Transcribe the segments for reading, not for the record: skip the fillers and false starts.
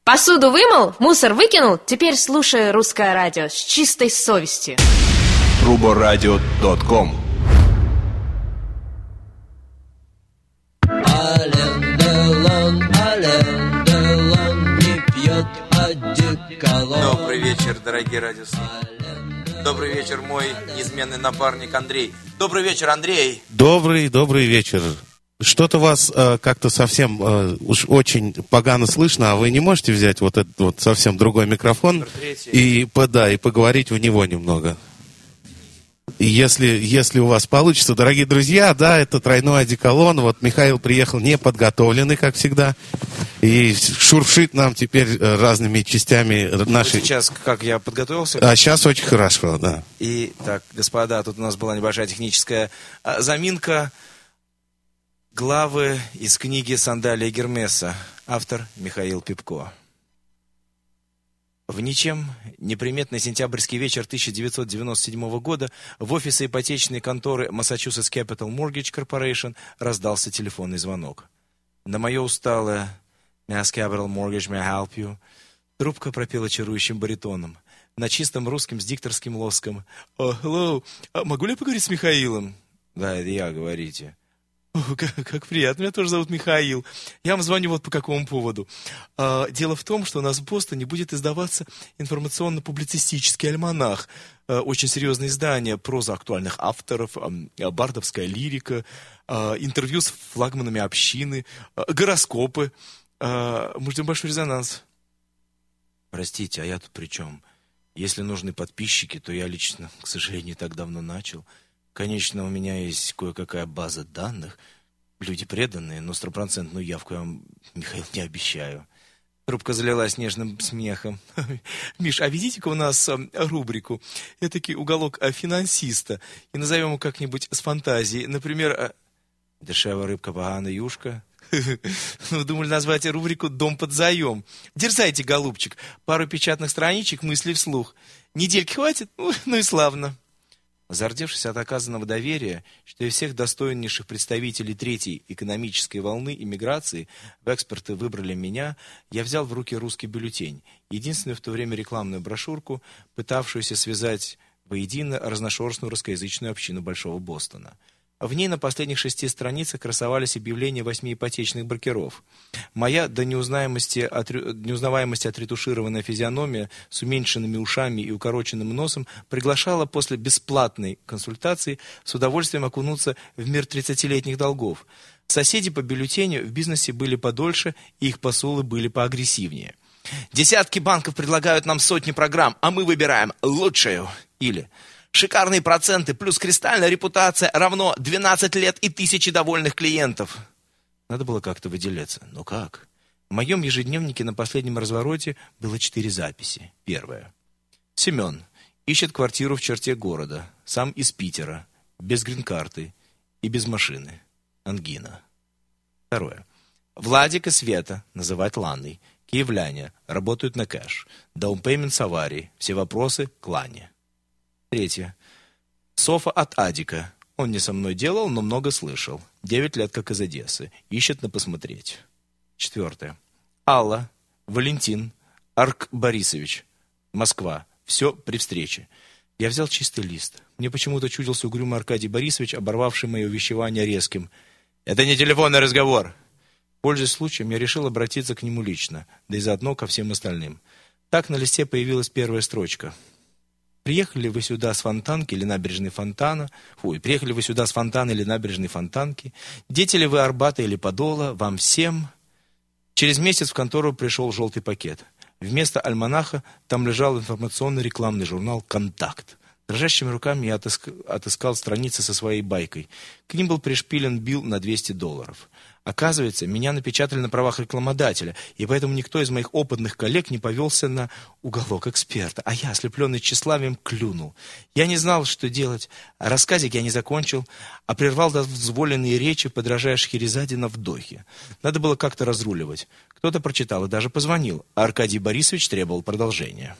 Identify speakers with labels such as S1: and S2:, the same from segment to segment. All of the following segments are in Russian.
S1: Посуду вымыл, мусор выкинул, теперь слушай русское радио с чистой совестью.
S2: Ruboradio.com.
S3: Ален Делон не пьет одеколон.
S4: Добрый вечер, дорогие радиослушатели. Добрый вечер, мой неизменный напарник Андрей. Добрый вечер, Андрей.
S5: Добрый вечер. Что-то вас как-то совсем уж очень погано слышно, а вы не можете взять вот этот вот совсем другой микрофон и поговорить в него немного? И если у вас получится, дорогие друзья, да, это тройной одеколон. Вот Михаил приехал неподготовленный, как всегда, и шуршит нам теперь разными частями нашей...
S4: Сейчас как я подготовился?
S5: А сейчас очень хорошо, да.
S4: И так, господа, тут у нас была небольшая техническая заминка. Главы из книги «Сандалия Гермеса». Автор Михаил Пипко. В ничем неприметный сентябрьский вечер 1997 года в офисе ипотечной конторы Massachusetts Capital Mortgage Corporation раздался телефонный звонок. На мое усталое «Mass Capital Mortgage, may I help you?» трубка пропела чарующим баритоном. На чистом русском с дикторским лоском. «Hello, могу ли я поговорить с Михаилом?» «Да, это я, говорите». Как приятно, меня тоже зовут Михаил. Я вам звоню вот по какому поводу. Дело в том, что у нас в Бостоне будет издаваться информационно-публицистический альманах. Очень серьезное издание, проза актуальных авторов, бардовская лирика, интервью с флагманами общины, гороскопы. Мы ждем большой резонанс. Простите, а я тут при чем? Если нужны подписчики, то я лично, к сожалению, так давно начал. Конечно, у меня есть кое-какая база данных. Люди преданные, но 100% явку я вам, Михаил, не обещаю. Трубка залилась нежным смехом. Миш, а ведите-ка у нас рубрику. Этакий уголок финансиста. И назовем его как-нибудь с фантазией. Например, «Дешевая рыбка, поганая юшка». Ну, думали назвать рубрику «Дом под заем». Дерзайте, голубчик. Пару печатных страничек, мысли вслух. Недельки хватит? Ну и славно. Зардевшись от оказанного доверия, что и всех достойнейших представителей третьей экономической волны иммиграции в эксперты выбрали меня, я взял в руки русский бюллетень, единственную в то время рекламную брошюрку, пытавшуюся связать воедино разношерстную русскоязычную общину Большого Бостона. В ней на последних 6 страницах красовались объявления 8 ипотечных брокеров. Моя до неузнаваемости отретушированная физиономия с уменьшенными ушами и укороченным носом приглашала после бесплатной консультации с удовольствием окунуться в мир 30-летних долгов. Соседи по бюллетеню в бизнесе были подольше, и их посулы были поагрессивнее. «Десятки банков предлагают нам сотни программ, а мы выбираем лучшую». Или «Шикарные проценты плюс кристальная репутация равно 12 лет и 1000 довольных клиентов». Надо было как-то выделяться. Но как? В моем ежедневнике на последнем развороте было 4 записи. Первая. Семен ищет квартиру в черте города. Сам из Питера. Без грин-карты и без машины. Ангина. Второе. Владик и Света, называть Ланой. Киевляне, работают на кэш. Даунпеймент с аварией. Все вопросы к Лане. Третье. Софа от Адика. Он не со мной делал, но много слышал. 9 лет как из Одессы. Ищет на посмотреть. Четвертое. Алла, Валентин, Арк Борисович. Москва. Все при встрече. Я взял чистый лист. Мне почему-то чудился угрюмый Аркадий Борисович, оборвавший мое увещевание резким. «Это не телефонный разговор!» Пользуясь случаем, я решил обратиться к нему лично, да и заодно ко всем остальным. Так на листе появилась первая строчка. Приехали вы сюда с Фонтанки или набережной Фонтана? Приехали вы сюда с Фонтана или набережной Фонтанки? Дети ли вы Арбата или Подола? Вам всем? Через месяц в контору пришел желтый пакет. Вместо альманаха там лежал информационно-рекламный журнал «Контакт». Дрожащими руками я отыскал страницы со своей байкой. К ним был пришпилен билл на $200. Оказывается, меня напечатали на правах рекламодателя, и поэтому никто из моих опытных коллег не повелся на уголок эксперта. А я, ослепленный тщеславием, клюнул. Я не знал, что делать. Рассказик я не закончил, а прервал дозволенные речи, подражая Шахерезаде на вдохе. Надо было как-то разруливать. Кто-то прочитал и даже позвонил, а Аркадий Борисович требовал продолжения.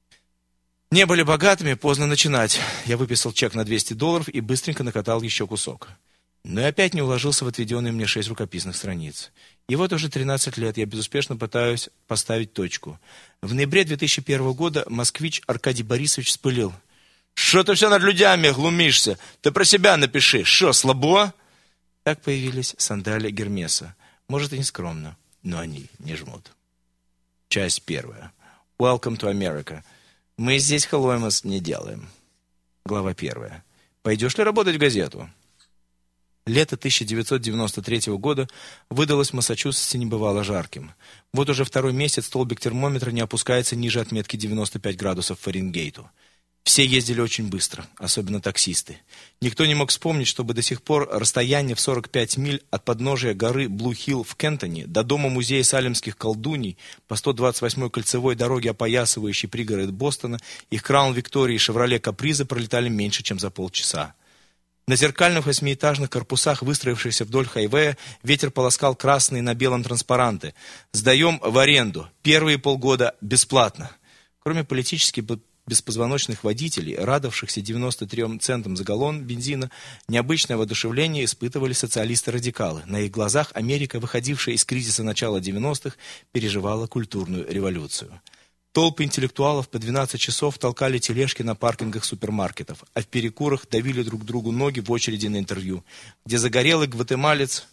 S4: Не были богатыми, поздно начинать. Я выписал чек на $200 и быстренько накатал еще кусок. Но и опять не уложился в отведенные мне 6 рукописных страниц. И вот уже 13 лет я безуспешно пытаюсь поставить точку. В ноябре 2001 года москвич Аркадий Борисович вспылил. «Что ты все над людьми глумишься? Ты про себя напиши. Что, слабо?» Так появились сандали Гермеса. Может, и не скромно, но они не жмут. Часть 1. Welcome to America. Мы здесь халуймас не делаем. Глава 1. Пойдешь ли работать в газету? Лето 1993 года выдалось в Массачусетсе небывало жарким. Вот уже 2-й месяц столбик термометра не опускается ниже отметки 95 градусов Фаренгейту. Все ездили очень быстро, особенно таксисты. Никто не мог вспомнить, чтобы до сих пор расстояние в 45 миль от подножия горы Блу-Хилл в Кентоне до дома музея салемских колдуний по 128-й кольцевой дороге, опоясывающей пригород Бостона, их Краун Виктория и Шевроле Каприза пролетали меньше, чем за полчаса. На зеркальных 8-этажных корпусах, выстроившихся вдоль хайвея, ветер полоскал красные на белом транспаранты. «Сдаем в аренду. Первые полгода бесплатно». Кроме политически беспозвоночных водителей, радовавшихся 93 центам за галлон бензина, необычное воодушевление испытывали социалисты-радикалы. На их глазах Америка, выходившая из кризиса начала 90-х, переживала культурную революцию. Толпы интеллектуалов по 12 часов толкали тележки на паркингах супермаркетов, а в перекурах давили друг другу ноги в очереди на интервью, где загорелый гватемалец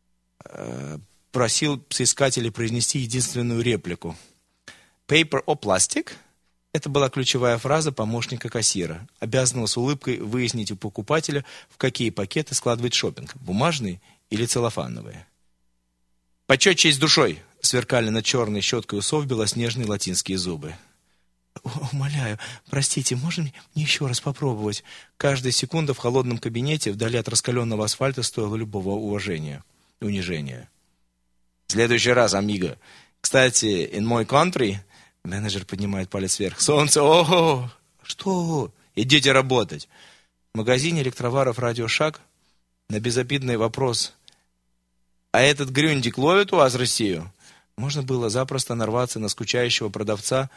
S4: просил соискателей произнести единственную реплику. «Paper or plastic?» Это была ключевая фраза помощника кассира, обязанного с улыбкой выяснить у покупателя, в какие пакеты складывать шопинг, бумажные или целлофановые. «Почет честь душой!» — сверкали над черной щеткой усов белоснежные латинские зубы. «Умоляю, простите, можно мне еще раз попробовать?» Каждая секунда в холодном кабинете, вдали от раскаленного асфальта, стоила любого уважения, унижения. «В следующий раз, амиго. Кстати, in my country...» Менеджер поднимает палец вверх. «Солнце, ого! Что? Идите работать!» В магазине электроваров «Радио Шаг» на безобидный вопрос: «А этот грюндик ловит у вас Россию?» Можно было запросто нарваться на скучающего продавца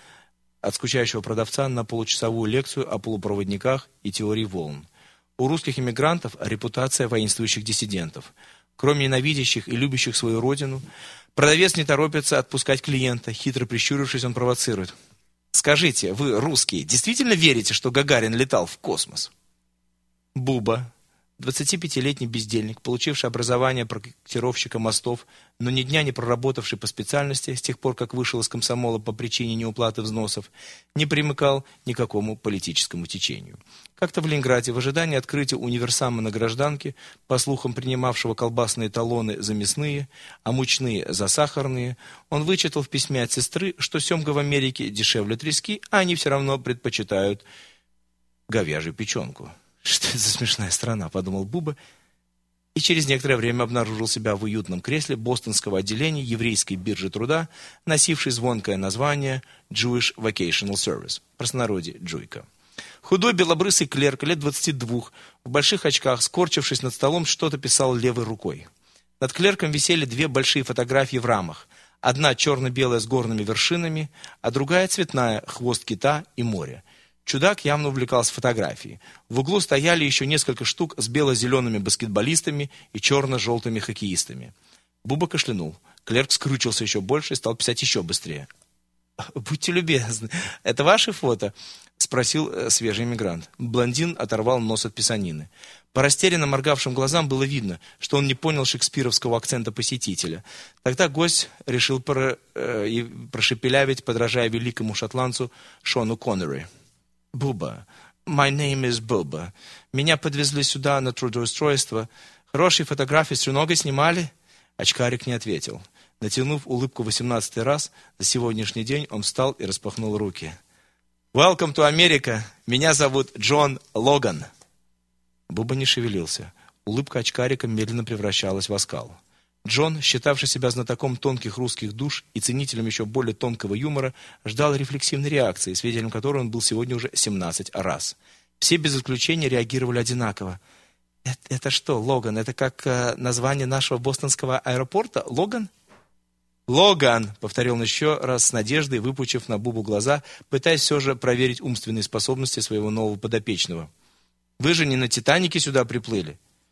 S4: на получасовую лекцию о полупроводниках и теории волн. У русских иммигрантов репутация воинствующих диссидентов. Кроме ненавидящих и любящих свою родину, продавец не торопится отпускать клиента. Хитро прищурившись, он провоцирует. «Скажите, вы, русские, действительно верите, что Гагарин летал в космос?» Буба, 25-летний бездельник, получивший образование проектировщика мостов, но ни дня не проработавший по специальности с тех пор, как вышел из комсомола по причине неуплаты взносов, не примыкал ни к какому политическому течению. Как-то в Ленинграде, в ожидании открытия универсама на Гражданке, по слухам принимавшего колбасные талоны за мясные, а мучные за сахарные, он вычитал в письме от сестры, что семга в Америке дешевле трески, а они все равно предпочитают говяжью печенку. «Что это за смешная страна?» — подумал Буба, и через некоторое время обнаружил себя в уютном кресле бостонского отделения еврейской биржи труда, носившей звонкое название Jewish Vocational Service, в простонародье «Джуйка». Худой белобрысый клерк лет 22, в больших очках, скорчившись над столом, что-то писал левой рукой. Над клерком висели 2 большие фотографии в рамах. Одна черно-белая с горными вершинами, а другая цветная, хвост кита и море. Чудак явно увлекался фотографией. В углу стояли еще несколько штук с бело-зелеными баскетболистами и черно-желтыми хоккеистами. Буба кашлянул. Клерк скрючился еще больше и стал писать еще быстрее. «Будьте любезны, это ваши фото?» — спросил свежий иммигрант. Блондин оторвал нос от писанины. По растерянно моргавшим глазам было видно, что он не понял шекспировского акцента посетителя. Тогда гость решил прошепелявить, подражая великому шотландцу Шону Коннери. «Буба. My name is Буба. Меня подвезли сюда на трудоустройство. Хорошие фотографии с треногой снимали?» Очкарик не ответил. Натянув улыбку 18-й раз, за сегодняшний день он встал и распахнул руки. «Welcome to America. Меня зовут Джон Логан». Буба не шевелился. Улыбка очкарика медленно превращалась в оскал. Джон, считавший себя знатоком тонких русских душ и ценителем еще более тонкого юмора, ждал рефлексивной реакции, свидетелем которой он был сегодня уже 17 раз. Все без исключения реагировали одинаково. «Это что, Логан? Это как название нашего бостонского аэропорта? Логан?» «Логан», — повторил он еще раз с надеждой, выпучив на Бубу глаза, пытаясь все же проверить умственные способности своего нового подопечного. «Вы же не на «Титанике» сюда приплыли?»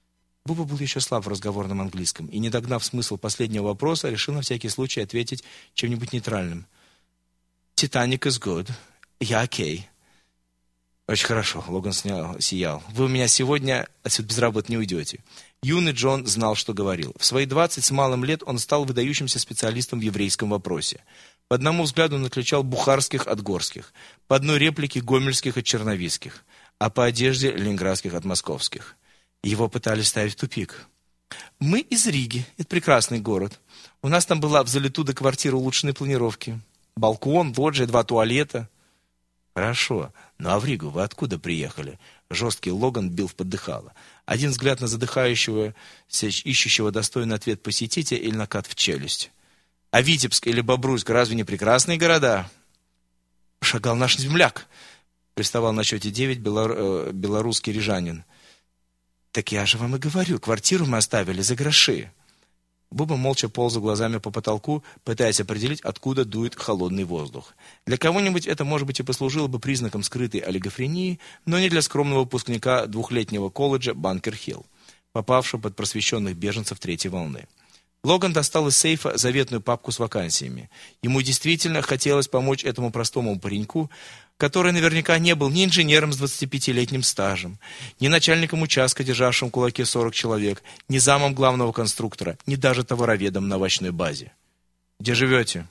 S4: Буба был еще слаб в разговорном английском и, не догнав смысл последнего вопроса, решил на всякий случай ответить чем-нибудь нейтральным. «Titanic is good. Я окей». «Очень хорошо», — Логан сиял. «Вы у меня сегодня отсюда без работы не уйдете». Юный Джон знал, что говорил. В свои 20 с малым лет он стал выдающимся специалистом в еврейском вопросе. По одному взгляду он отличал бухарских от горских, по одной реплике гомельских от черновицких, а по одежде ленинградских от московских. Его пытались ставить в тупик. «Мы из Риги. Это прекрасный город. У нас там была в залитуда квартира улучшенной планировки. Балкон, лоджия, 2 туалета». «Хорошо. Ну а в Ригу вы откуда приехали?» Жесткий Логан бил в поддыхало. Один взгляд на задыхающегося, ищущего достойный ответ посетителя или накат в челюсть. «А Витебск или Бобруйск разве не прекрасные города?» «Шагал наш земляк», — приставал на счете 9 белорусский рижанин. «Так я же вам и говорю, квартиру мы оставили за гроши». Буба молча ползал глазами по потолку, пытаясь определить, откуда дует холодный воздух. Для кого-нибудь это, может быть, и послужило бы признаком скрытой олигофрении, но не для скромного выпускника 2-летнего колледжа Банкер-Хилл, попавшего под просвещенных беженцев третьей волны. Логан достал из сейфа заветную папку с вакансиями. Ему действительно хотелось помочь этому простому пареньку, который наверняка не был ни инженером с 25-летним стажем, ни начальником участка, державшим в кулаке 40 человек, ни замом главного конструктора, ни даже товароведом на овощной базе. «Где живете?»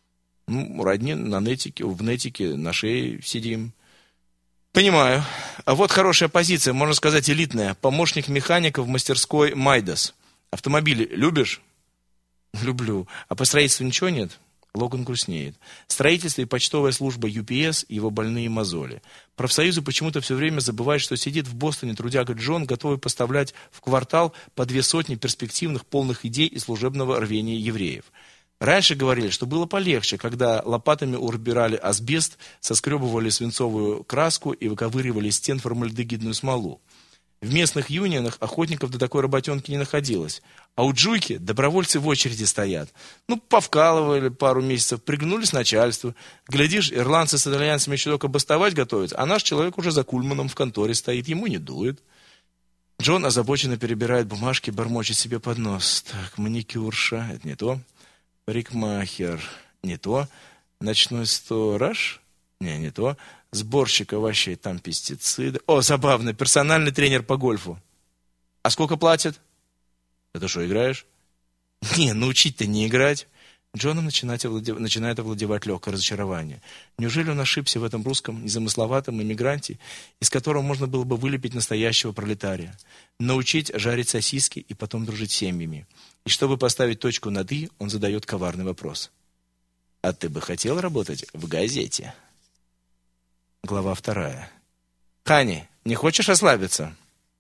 S4: «Родни в нетике, на шее сидим». «Понимаю. А вот хорошая позиция, можно сказать, элитная. Помощник механика в мастерской «Майдас». Автомобили любишь?» «Люблю. А по строительству ничего нет?» Логан грустнеет. Строительство и почтовая служба UPS – его больные мозоли. Профсоюзы почему-то все время забывают, что сидит в Бостоне трудяга Джон, готовый поставлять в квартал по 200 перспективных, полных идей и служебного рвения евреев. Раньше говорили, что было полегче, когда лопатами убирали асбест, соскребывали свинцовую краску и выковыривали из стен формальдегидную смолу. В местных юнионах охотников до такой работенки не находилось. А у Джуйки добровольцы в очереди стоят. Повкалывали пару месяцев, пригнулись начальству. Глядишь, ирландцы с итальянцами еще только бастовать готовятся, а наш человек уже за кульманом в конторе стоит, ему не дует. Джон озабоченно перебирает бумажки, бормочет себе под нос. Так, маникюрша, это не то. Парикмахер, не то. Ночной сторож, не то. Сборщик овощей, там пестициды. О, забавно, персональный тренер по гольфу. А сколько платят? Это что, играешь? Не, научить-то не играть. Джоном начинает овладевать легкое разочарование. Неужели он ошибся в этом русском, незамысловатом иммигранте, из которого можно было бы вылепить настоящего пролетария? Научить жарить сосиски и потом дружить с семьями. И чтобы поставить точку над «и», он задает коварный вопрос. А ты бы хотел работать в газете? Глава 2. Хани, не хочешь ослабиться?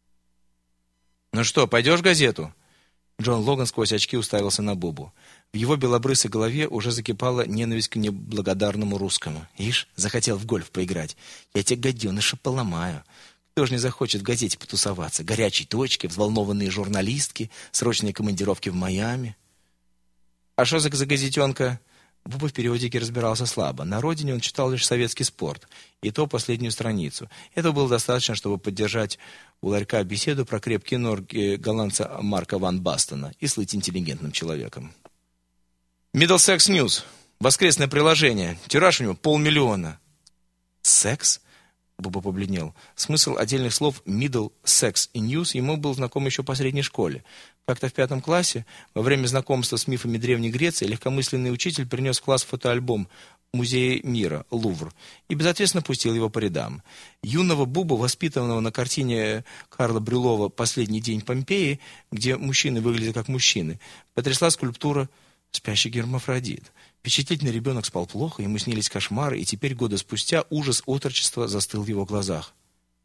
S4: Ну что, пойдешь в газету? Джон Логан сквозь очки уставился на Бубу. В его белобрысой голове уже закипала ненависть к неблагодарному русскому. Ишь, захотел в гольф поиграть. Я тебя, гаденыша, поломаю. Кто же не захочет в газете потусоваться? Горячие точки, взволнованные журналистки, срочные командировки в Майами. А что за газетенка? Буба в периодике разбирался слабо. На родине он читал лишь советский спорт, и то последнюю страницу. Этого было достаточно, чтобы поддержать у ларька беседу про крепкие ноги голландца Марка ван Бастена и слыть интеллигентным человеком. Middlesex News. Воскресное приложение. Тираж у него 500 000. Секс? Буба побледнел. Смысл отдельных слов middle, sex и news ему был знаком еще по средней школе. Как-то в 5 классе, во время знакомства с мифами Древней Греции, легкомысленный учитель принес в класс фотоальбом Музея мира, Лувр, и безответственно пустил его по рядам. Юного Бубу, воспитанного на картине Карла Брюлова «Последний день Помпеи», где мужчины выглядят как мужчины, потрясла скульптура «Спящий гермафродит». Впечатлительный ребенок спал плохо, ему снились кошмары, и теперь, годы спустя, ужас отрочества застыл в его глазах.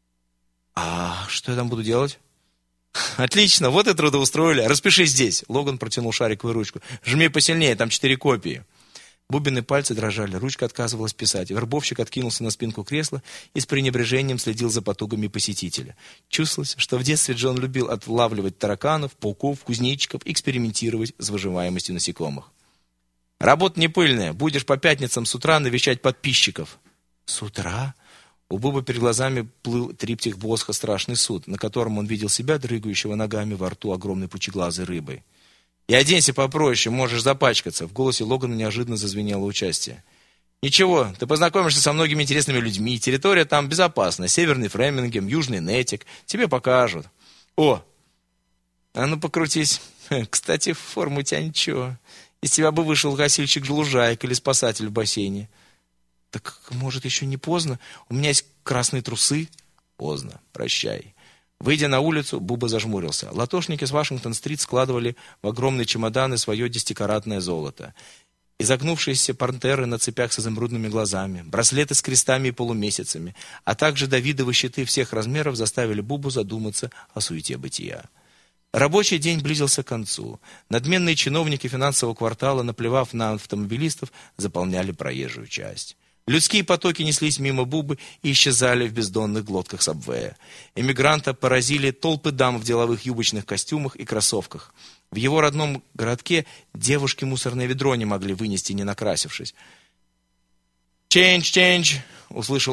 S4: «А что я там буду делать?» «Отлично, вот и трудоустроили. Распишись здесь». Логан протянул шариковую ручку. «Жми посильнее, там 4 копии». Бубины пальцы дрожали, ручка отказывалась писать. Вербовщик откинулся на спинку кресла и с пренебрежением следил за потугами посетителя. Чувствовалось, что в детстве Джон любил отлавливать тараканов, пауков, кузнечиков, экспериментировать с выживаемостью насекомых. «Работа не пыльная. Будешь по пятницам с утра навещать подписчиков». «С утра?» У Бубы перед глазами плыл триптих Босха «Страшный суд», на котором он видел себя, дрыгающего ногами во рту огромной пучеглазой рыбой. «И оденься попроще, можешь запачкаться», — в голосе Логана неожиданно зазвенело участие. «Ничего, ты познакомишься со многими интересными людьми, территория там безопасна, Северный Фремингем, Южный Нетик, тебе покажут». «О, а ну покрутись. Кстати, форма у тебя ничего. Из тебя бы вышел гасильщик-лужаек или спасатель в бассейне». «Так, может, еще не поздно? У меня есть красные трусы». «Поздно. Прощай». Выйдя на улицу, Буба зажмурился. Латошники с Вашингтон-стрит складывали в огромные чемоданы свое 10-каратное золото. Изогнувшиеся пантеры на цепях с изумрудными глазами, браслеты с крестами и полумесяцами, а также давидовы щиты всех размеров заставили Бубу задуматься о суете бытия. Рабочий день близился к концу. Надменные чиновники финансового квартала, наплевав на автомобилистов, заполняли проезжую часть. Людские потоки неслись мимо Бубы и исчезали в бездонных глотках сабвея. Эмигранта поразили толпы дам в деловых юбочных костюмах и кроссовках. В его родном городке девушки мусорное ведро не могли вынести, не накрасившись. «Чендж!» — услышал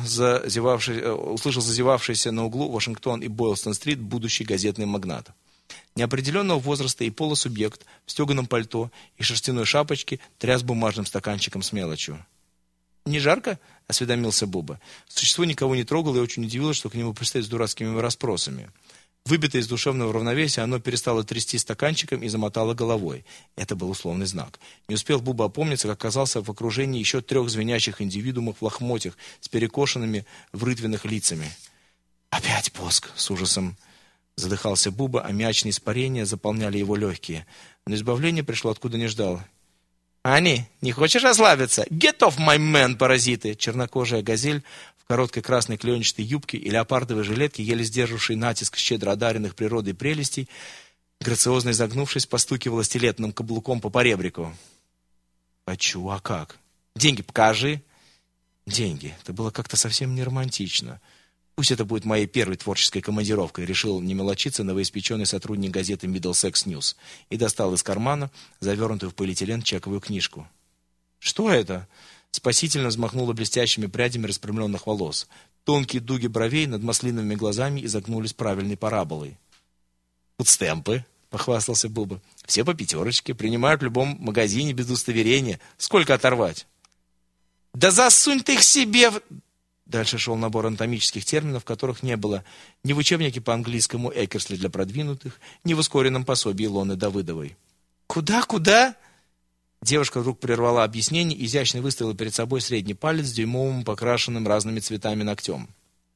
S4: зазевавшийся на углу Вашингтон и Бойлстон-стрит будущий газетный магнат. Неопределенного возраста и пола субъект в стеганом пальто и шерстяной шапочке тряс бумажным стаканчиком с мелочью. «Не жарко?» — осведомился Буба. Существо никого не трогало и очень удивилось, что к нему пристает с дурацкими расспросами. Выбитое из душевного равновесия, оно перестало трясти стаканчиком и замотало головой. Это был условный знак. Не успел Буба опомниться, как оказался в окружении еще 3 звенящих индивидуумов в лохмотьях с перекошенными в рытвенных лицами. «Опять Боск!» — с ужасом задыхался Буба, а мячные испарения заполняли его легкие. Но избавление пришло откуда не ждал. «Ани, не хочешь расслабиться? Get off my man, паразиты!» Чернокожая газель в короткой красной клеенчатой юбке и леопардовой жилетке, еле сдержавшей натиск щедро одаренных природой прелестей, грациозно изогнувшись, постукивала стилетным каблуком по поребрику. «Хочу, а как? Деньги покажи!» «Деньги. Это было как-то совсем не романтично. Пусть это будет моей первой творческой командировкой», решил не мелочиться новоиспеченный сотрудник газеты Middlesex News и достал из кармана завернутую в полиэтилен чековую книжку. «Что это?» Спасительно взмахнула блестящими прядями распрямленных волос. Тонкие дуги бровей над маслиновыми глазами изогнулись правильной параболой. «Тут стемпы», — похвастался Буба. «Все по 5, принимают в любом магазине без удостоверения. Сколько оторвать?» «Да засунь ты их себе в...» Дальше шел набор анатомических терминов, которых не было ни в учебнике по английскому Экерсли для продвинутых, ни в ускоренном пособии Илоны Давыдовой. «Куда?» Девушка вдруг прервала объяснение и изящно выставила перед собой средний палец с дюймовым, покрашенным разными цветами ногтем.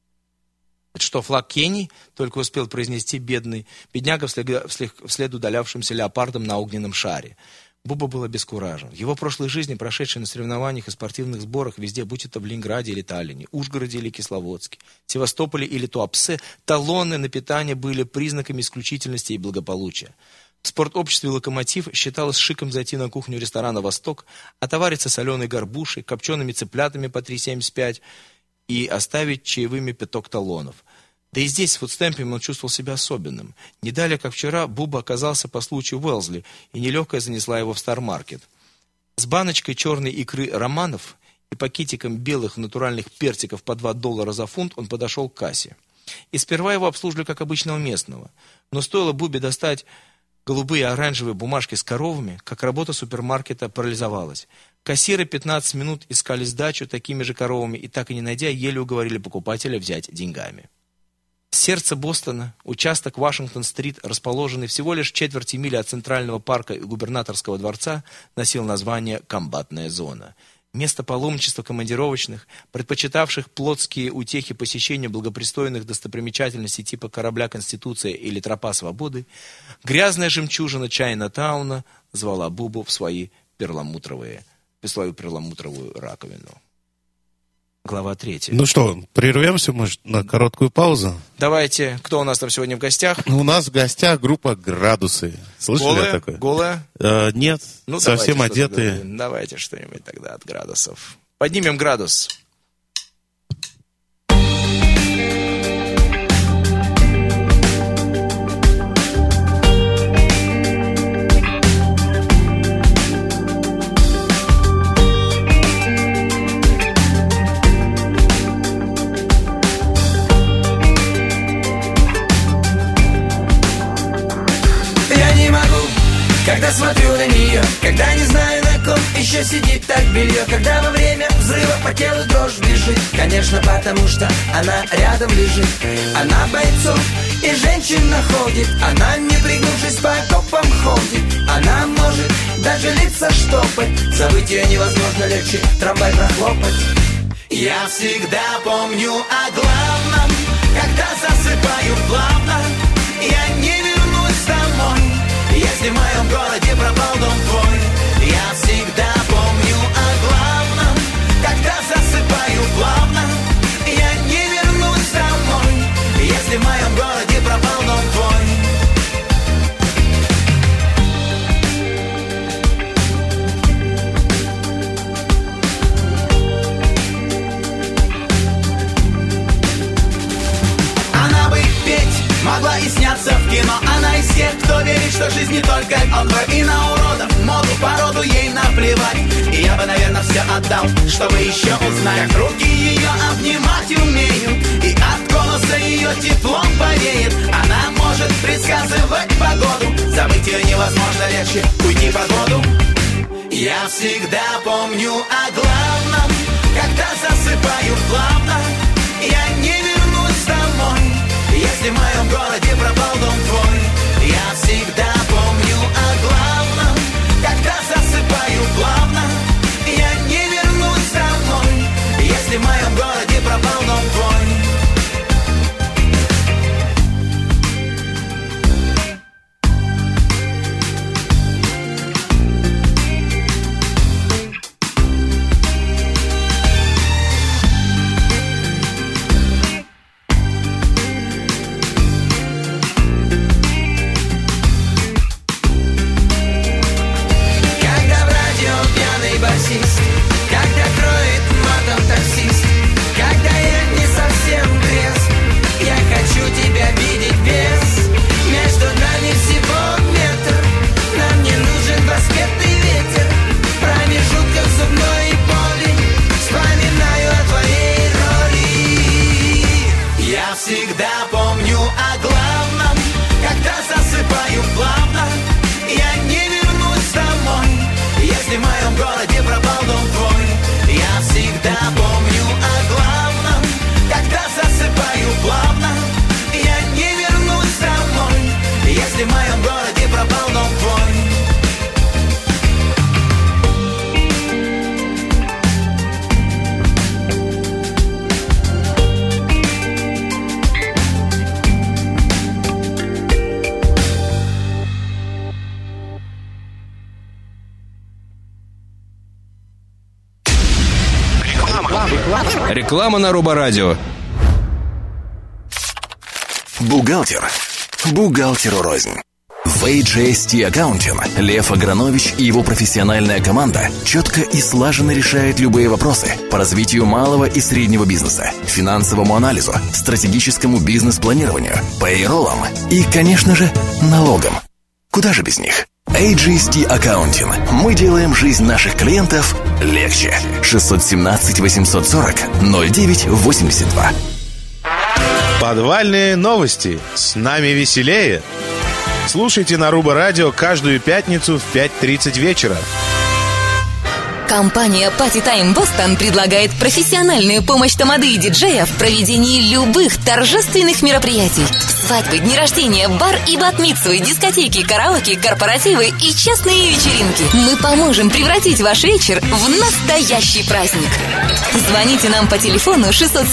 S4: «Это что, флаг Кении?» — только успел произнести бедняга вслед удалявшимся леопардом на огненном шаре. Буба был обескуражен. В его прошлой жизни, прошедшей на соревнованиях и спортивных сборах везде, будь это в Ленинграде или Таллине, Ужгороде или Кисловодске, Севастополе или Туапсе, талоны на питание были признаками исключительности и благополучия. В спортобществе «Локомотив» считалось шиком зайти на кухню ресторана «Восток», отовариться соленой горбушей, копчеными цыплятами по 3,75 и оставить чаевыми 5 талонов. Да и здесь, с фудстемпами, он чувствовал себя особенным. Не далее, как вчера, Буба оказался по случаю в Уэлзли, и нелегкая занесла его в Стар-маркет. С баночкой черной икры романов и пакетиком белых натуральных персиков по $2 за фунт он подошел к кассе. И сперва его обслужили как обычного местного. Но стоило Бубе достать голубые и оранжевые бумажки с коровами, как работа супермаркета парализовалась. Кассиры 15 минут искали сдачу такими же коровами и, так и не найдя, еле уговорили покупателя взять деньгами. Сердце Бостона, участок Вашингтон-стрит, расположенный всего лишь в четверти мили от Центрального парка и губернаторского дворца, носил название «Комбатная зона». Место паломничества командировочных, предпочитавших плотские утехи посещению благопристойных достопримечательностей типа корабля «Конституция» или «Тропа свободы», грязная жемчужина Чайна-тауна звала Бубу в свою перламутровую раковину. Глава 3.
S5: Ну что, прервемся, может, на короткую паузу?
S4: Давайте. Кто у нас там сегодня в гостях?
S5: У нас в гостях группа «Градусы». Слышали такое?
S4: Голая?
S5: Нет,
S4: ну,
S5: совсем одетые.
S4: Давайте что-нибудь тогда от «Градусов». Поднимем градус.
S2: еще сидит так белье, когда во время взрыва по телу дрожь бежит? Конечно, потому что она рядом лежит. Она бойцов и женщин находит. Она, не пригнувшись, по окопам ходит. Она может даже лица штопать. Забыть ее невозможно, легче трамвай прохлопать. Я всегда помню о главном, когда засыпаю плавно. Я не вернусь домой, если в моем городе пропал дом твой. Я всегда помню о главном, когда засыпаю плавно. Я не вернусь домой, если в моем городе пропал дом твой. Могла и сняться в кино. Она из тех, кто верит, что жизнь не только он-двой. И на уродов, моду, породу ей наплевать. И я бы, наверное, все отдал, чтобы еще узнать, как руки ее обнимать умеют, и от голоса ее теплом повеет. Она может предсказывать погоду. Забыть ее невозможно, легче уйти под воду. Я всегда помню о главном, когда засыпаю плавно. Я не вернусь домой, если в моем городе пропал дом твой. Я всегда помню о главном, когда засыпаю плавно. Я не вернусь домой, если в моем городе пропал дом твой. Когда кроет матом таксист, когда я не совсем трезв, я хочу тебя видеть без. Между нами всего метр, нам не нужен баскетный ветер. В промежутках зубной боли вспоминаю о твоей роли. Я всегда помню о главном, когда засыпаю плавно. Я не вернусь домой, если в моем городе пропал дом твой. Я всегда помню о главном, когда засыпаю плавно. Я не вернусь домой, если в моем городе пропал дом твой.
S6: Реклама на Рубо-радио.
S7: Бухгалтер. Бухгалтеру рознь. В HST Accounting Лев Агранович и его профессиональная команда четко и слаженно решают любые вопросы по развитию малого и среднего бизнеса, финансовому анализу, стратегическому бизнес-планированию, пейроллам и, конечно же, налогам. Куда же без них? HST Accounting. Мы делаем жизнь наших клиентов легче. 617-840-0982.
S5: Подвальные новости. С нами веселее. Слушайте на Рубо-радио каждую пятницу в 5:30 вечера.
S8: Компания Party Time Boston предлагает профессиональную помощь тамады и диджея в проведении любых торжественных мероприятий. Свадьбы, дни рождения, бар и бат-мицвы, дискотеки, караоке, корпоративы и частные вечеринки. Мы поможем превратить ваш вечер в настоящий праздник. Звоните нам по телефону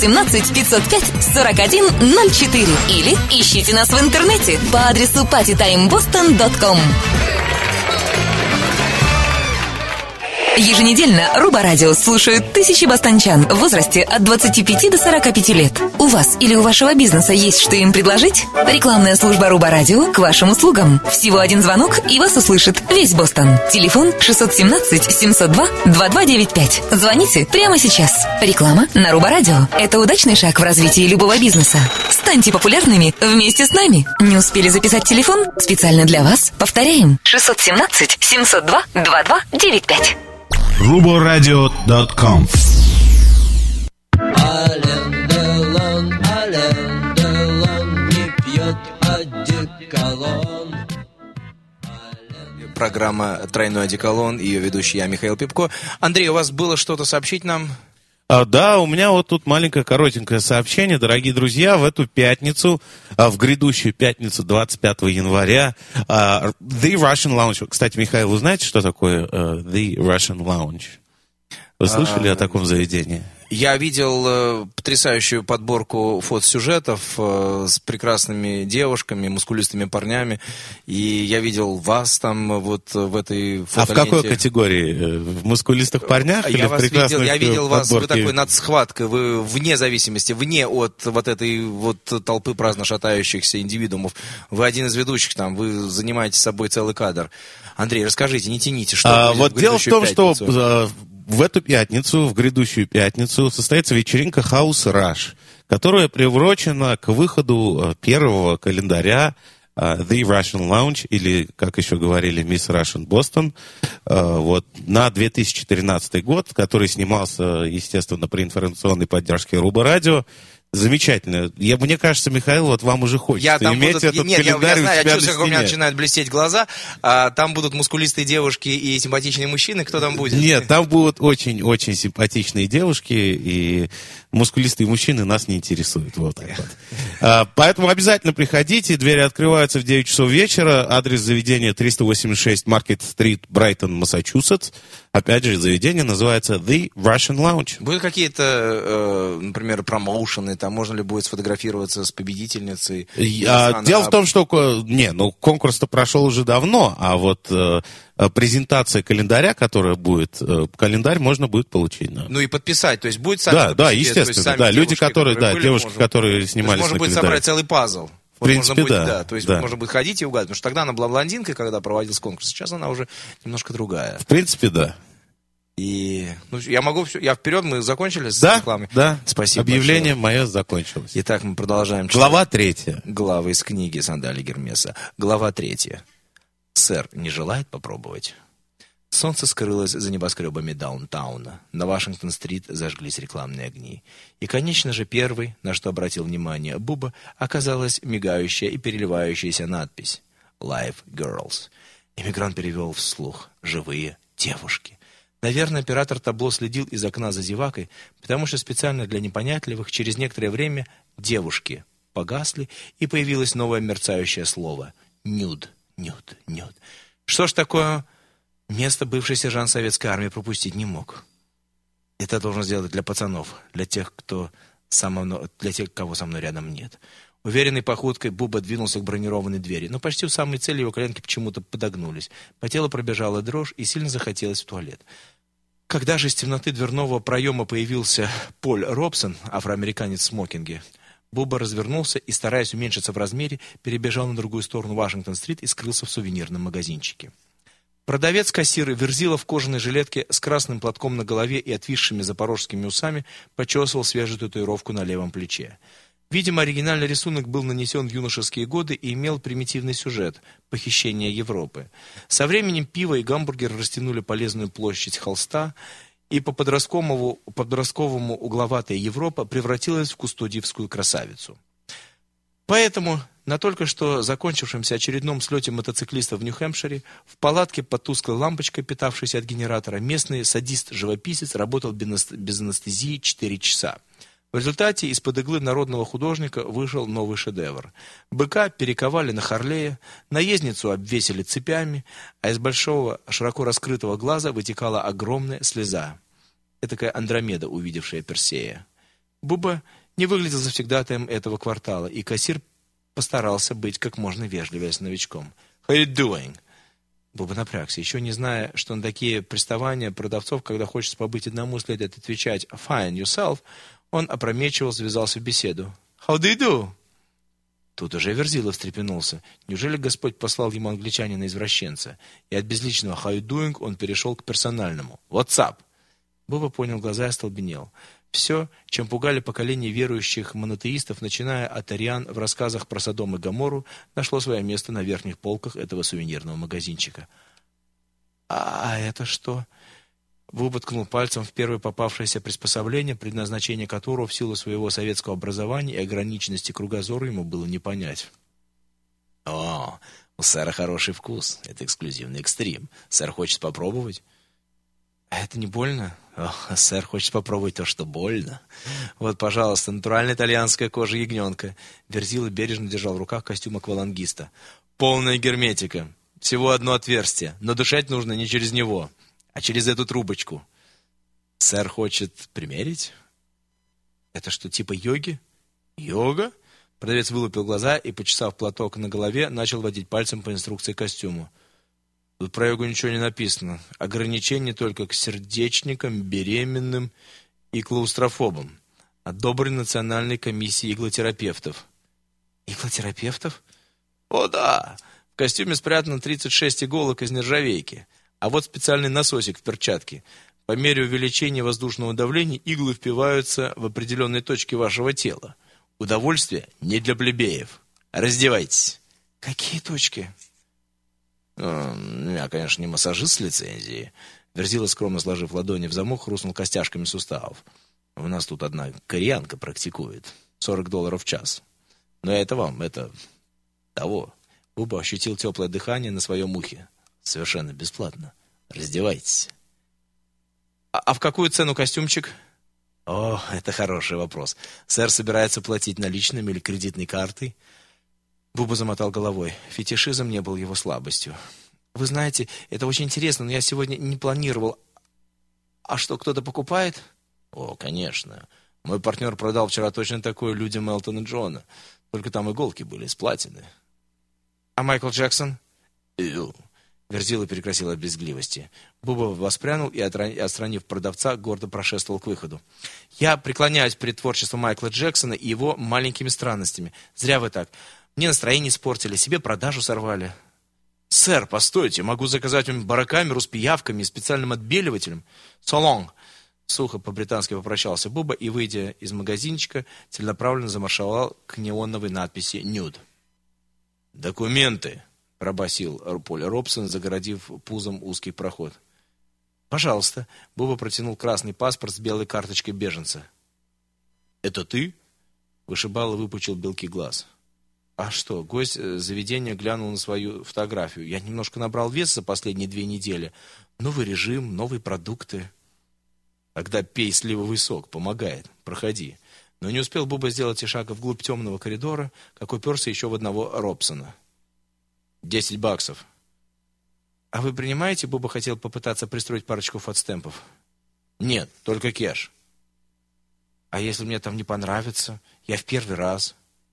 S8: 617-505-4104 или ищите нас в интернете по адресу partytimeboston.com. Еженедельно Рубо-радио слушают тысячи бостончан в возрасте от 25 до 45 лет. У вас или у вашего бизнеса есть что им предложить? Рекламная служба Рубо-радио к вашим услугам. Всего один звонок, и вас услышит весь Бостон. Телефон 617-702-2295. Звоните прямо сейчас. Реклама на Рубо-радио. Это удачный шаг в развитии любого бизнеса. Станьте популярными вместе с нами. Не успели записать телефон? Специально для вас. Повторяем. 617-702-2295.
S9: Ruboradio.com.
S3: Ален Делон не пьет одеколон.
S4: программа «Тройной одеколон», ее ведущий я, Михаил Пипко. Андрей, у вас было что-то сообщить нам?
S5: Да, у меня вот тут маленькое коротенькое сообщение. Дорогие друзья, в эту пятницу, в грядущую пятницу, 25 января, The Russian Lounge. Кстати, Михаил, вы знаете, что такое The Russian Lounge? Вы слышали о таком заведении?
S4: Я видел потрясающую подборку фотосюжетов с прекрасными девушками, мускулистыми парнями, и я видел вас там вот в этой фотоленте.
S5: А в какой категории? В мускулистых парнях или в прекрасных
S4: Я видел вас, вы
S5: подборке?
S4: такой над схваткой, вы вне зависимости, вне от вот этой вот толпы праздно шатающихся индивидуумов. Вы один из ведущих там, вы занимаете с собой целый кадр. Андрей, расскажите, не тяните, что будет
S5: вот
S4: в
S5: дело в том,
S4: пятницу?
S5: что в эту пятницу, в грядущую пятницу, состоится вечеринка House Rush, которая приурочена к выходу первого календаря The Russian Lounge, или, как еще говорили, Miss Russian Boston, вот, на 2013 год, который снимался, естественно, при информационной поддержке Руба Радио. Замечательно. Мне кажется, Михаил, вот вам уже хочется иметь этот календарь у себя на
S4: я чувствую, как у меня
S5: стене.
S4: начинают блестеть глаза. Там будут мускулистые девушки и симпатичные мужчины. Кто там будет?
S5: Нет, там будут очень-очень симпатичные девушки, и мускулистые мужчины нас не интересуют. Вот так вот. Поэтому обязательно приходите. Двери открываются в 9 часов вечера. Адрес заведения 386 Маркет-стрит, Брайтон, Массачусетс. Опять же, заведение называется The Russian Lounge.
S4: Будут какие-то, например, промоушены? Там можно ли будет сфотографироваться с победительницей?
S5: Дело в том, что конкурс-то прошел уже давно, а вот презентация календаря, которая будет, календарь можно будет получить. Да.
S4: Ну и подписать, то есть будет сами
S5: Да, естественно, да, люди, которые,
S4: девушки,
S5: которые снимались
S4: можно
S5: на
S4: будет
S5: календаре.
S4: собрать целый пазл.
S5: В принципе, да.
S4: То есть
S5: да.
S4: можно будет ходить и угадать, потому что тогда она была блондинкой, когда проводился конкурс, сейчас она уже немножко другая.
S5: В принципе, да.
S4: И я вперед, мы закончили с
S5: Да,
S4: рекламой.
S5: да.
S4: Спасибо.
S5: Объявление
S4: большое.
S5: мое закончилось.
S4: Итак, мы продолжаем читать.
S5: Глава 3.
S4: Глава из книги «Сандали Гермеса». Глава 3. Сэр не желает попробовать? Солнце скрылось за небоскребами даунтауна. На Вашингтон-стрит зажглись рекламные огни. И, конечно же, первый, на что обратил внимание Буба, оказалась мигающая и переливающаяся надпись «Live Girls». Эмигрант перевел вслух «Живые девушки». Наверное, оператор табло следил из окна за зевакой, потому что специально для непонятливых через некоторое время «девушки» погасли, и появилось новое мерцающее слово «нюд». Что ж такое... Место бывший сержант советской армии пропустить не мог. Это должен сделать для пацанов, для тех, кого со мной рядом нет. Уверенной походкой Буба двинулся к бронированной двери, но почти у самой цели его коленки почему-то подогнулись. По телу пробежала дрожь и сильно захотелось в туалет. Когда же из темноты дверного проема появился Поль Робсон, афроамериканец в смокинге, Буба развернулся и, стараясь уменьшиться в размере, перебежал на другую сторону Вашингтон-стрит и скрылся в сувенирном магазинчике. Продавец-кассир Верзила в кожаной жилетке с красным платком на голове и отвисшими запорожскими усами почесывал свежую татуировку на левом плече. Видимо, оригинальный рисунок был нанесен в юношеские годы и имел примитивный сюжет – похищение Европы. Со временем пиво и гамбургер растянули полезную площадь холста, и по подростковому угловатая Европа превратилась в кустодиевскую красавицу. Поэтому на только что закончившемся очередном слете мотоциклистов в Нью-Хэмпшире в палатке под тусклой лампочкой, питавшейся от генератора, местный садист-живописец работал без анестезии 4 часа. В результате из-под иглы народного художника вышел новый шедевр. Быка перековали на Харлея, наездницу обвесили цепями, а из большого широко раскрытого глаза вытекала огромная слеза. Этакая Андромеда, увидевшая Персея. Буба не выглядел завсегдатаем этого квартала, и кассир постарался быть как можно вежливее с новичком. «How you doing?» Буба напрягся, еще не зная, что на такие приставания продавцов, когда хочется побыть одному, следует отвечать «Fine yourself», он опрометчиво связался в беседу. «How do you do?» Тут уже Верзила встрепенулся. Неужели Господь послал ему англичанина-извращенца? И от безличного «How you doing» он перешел к персональному «What's up?» Буба поднял глаза и остолбенел. Все, чем пугали поколение верующих монотеистов, начиная от ариан в рассказах про Содом и Гоморру, нашло свое место на верхних полках этого сувенирного магазинчика. «А это что?» Буба ткнул пальцем в первое попавшееся приспособление, предназначение которого в силу своего советского образования и ограниченности кругозора ему было не понять. «О, У сэра хороший вкус. Это эксклюзивный экстрим. Сэр хочет попробовать. А это не больно? Сэр хочет попробовать то, что больно. Вот, пожалуйста, натуральная итальянская кожа ягненка. Верзила бережно держал в руках костюм аквалангиста. Полная герметика. Всего одно отверстие. Но дышать нужно не через него, а через эту трубочку. Сэр хочет примерить? Это что, типа йоги? Йога? Продавец вылупил глаза и, почесав платок на голове, начал водить пальцем по инструкции к костюму. Тут про йогу ничего не написано. Ограничения только к сердечникам, беременным и клаустрофобам. Одобрен Национальной комиссией иглотерапевтов. Иглотерапевтов? О, да! В костюме спрятано 36 иголок из нержавейки. А вот специальный нососик в перчатке. По мере увеличения воздушного давления иглы впиваются в определенные точки вашего тела. Удовольствие не для плебеев. Раздевайтесь. Какие точки? Я, конечно, не массажист с лицензией. Верзила, скромно сложив ладони в замок, хрустнул костяшками суставов. У нас тут одна кореянка практикует. $40 в час. Но это вам, это того. Буба ощутил теплое дыхание на своем ухе. Совершенно бесплатно. Раздевайтесь. А в какую цену костюмчик? О, это хороший вопрос. Сэр собирается платить наличными или кредитной картой? Буба замотал головой. Фетишизм не был его слабостью. Вы знаете, это очень интересно, но я сегодня не планировал. А что, кто-то покупает? О, конечно. Мой партнер продал вчера точно такое людям Элтона Джона. Только там иголки были из платины. А Майкл Джексон? Верзила перекрестила от брезгливости. Буба воспрянул и, отстранив продавца, гордо прошествовал к выходу. Я преклоняюсь перед творчеством Майкла Джексона и его маленькими странностями. Зря вы так. Мне настроение испортили, себе продажу сорвали. Сэр, постойте, могу заказать вам барокамеру с пиявками и специальным отбеливателем. So long. Сухо по-британски попрощался Буба и, выйдя из магазинчика, целенаправленно замаршировал к неоновой надписи «Nude». «Документы!» — пробасил Поль Робсон, загородив пузом узкий проход. «Пожалуйста». Буба протянул красный паспорт с белой карточкой беженца. «Это ты?» — вышибало выпучил белки глаз. А что, гость заведения глянул на свою фотографию. Я немножко набрал вес за последние 2 недели. Новый режим, новые продукты. Тогда пей сливовый сок, помогает. Проходи. Но не успел Буба сделать и шага вглубь темного коридора, как уперся еще в одного Робсона. $10. А вы принимаете? Буба хотел попытаться пристроить парочку фотстемпов. Нет, только кэш. А если мне там не понравится? Я в первый раз.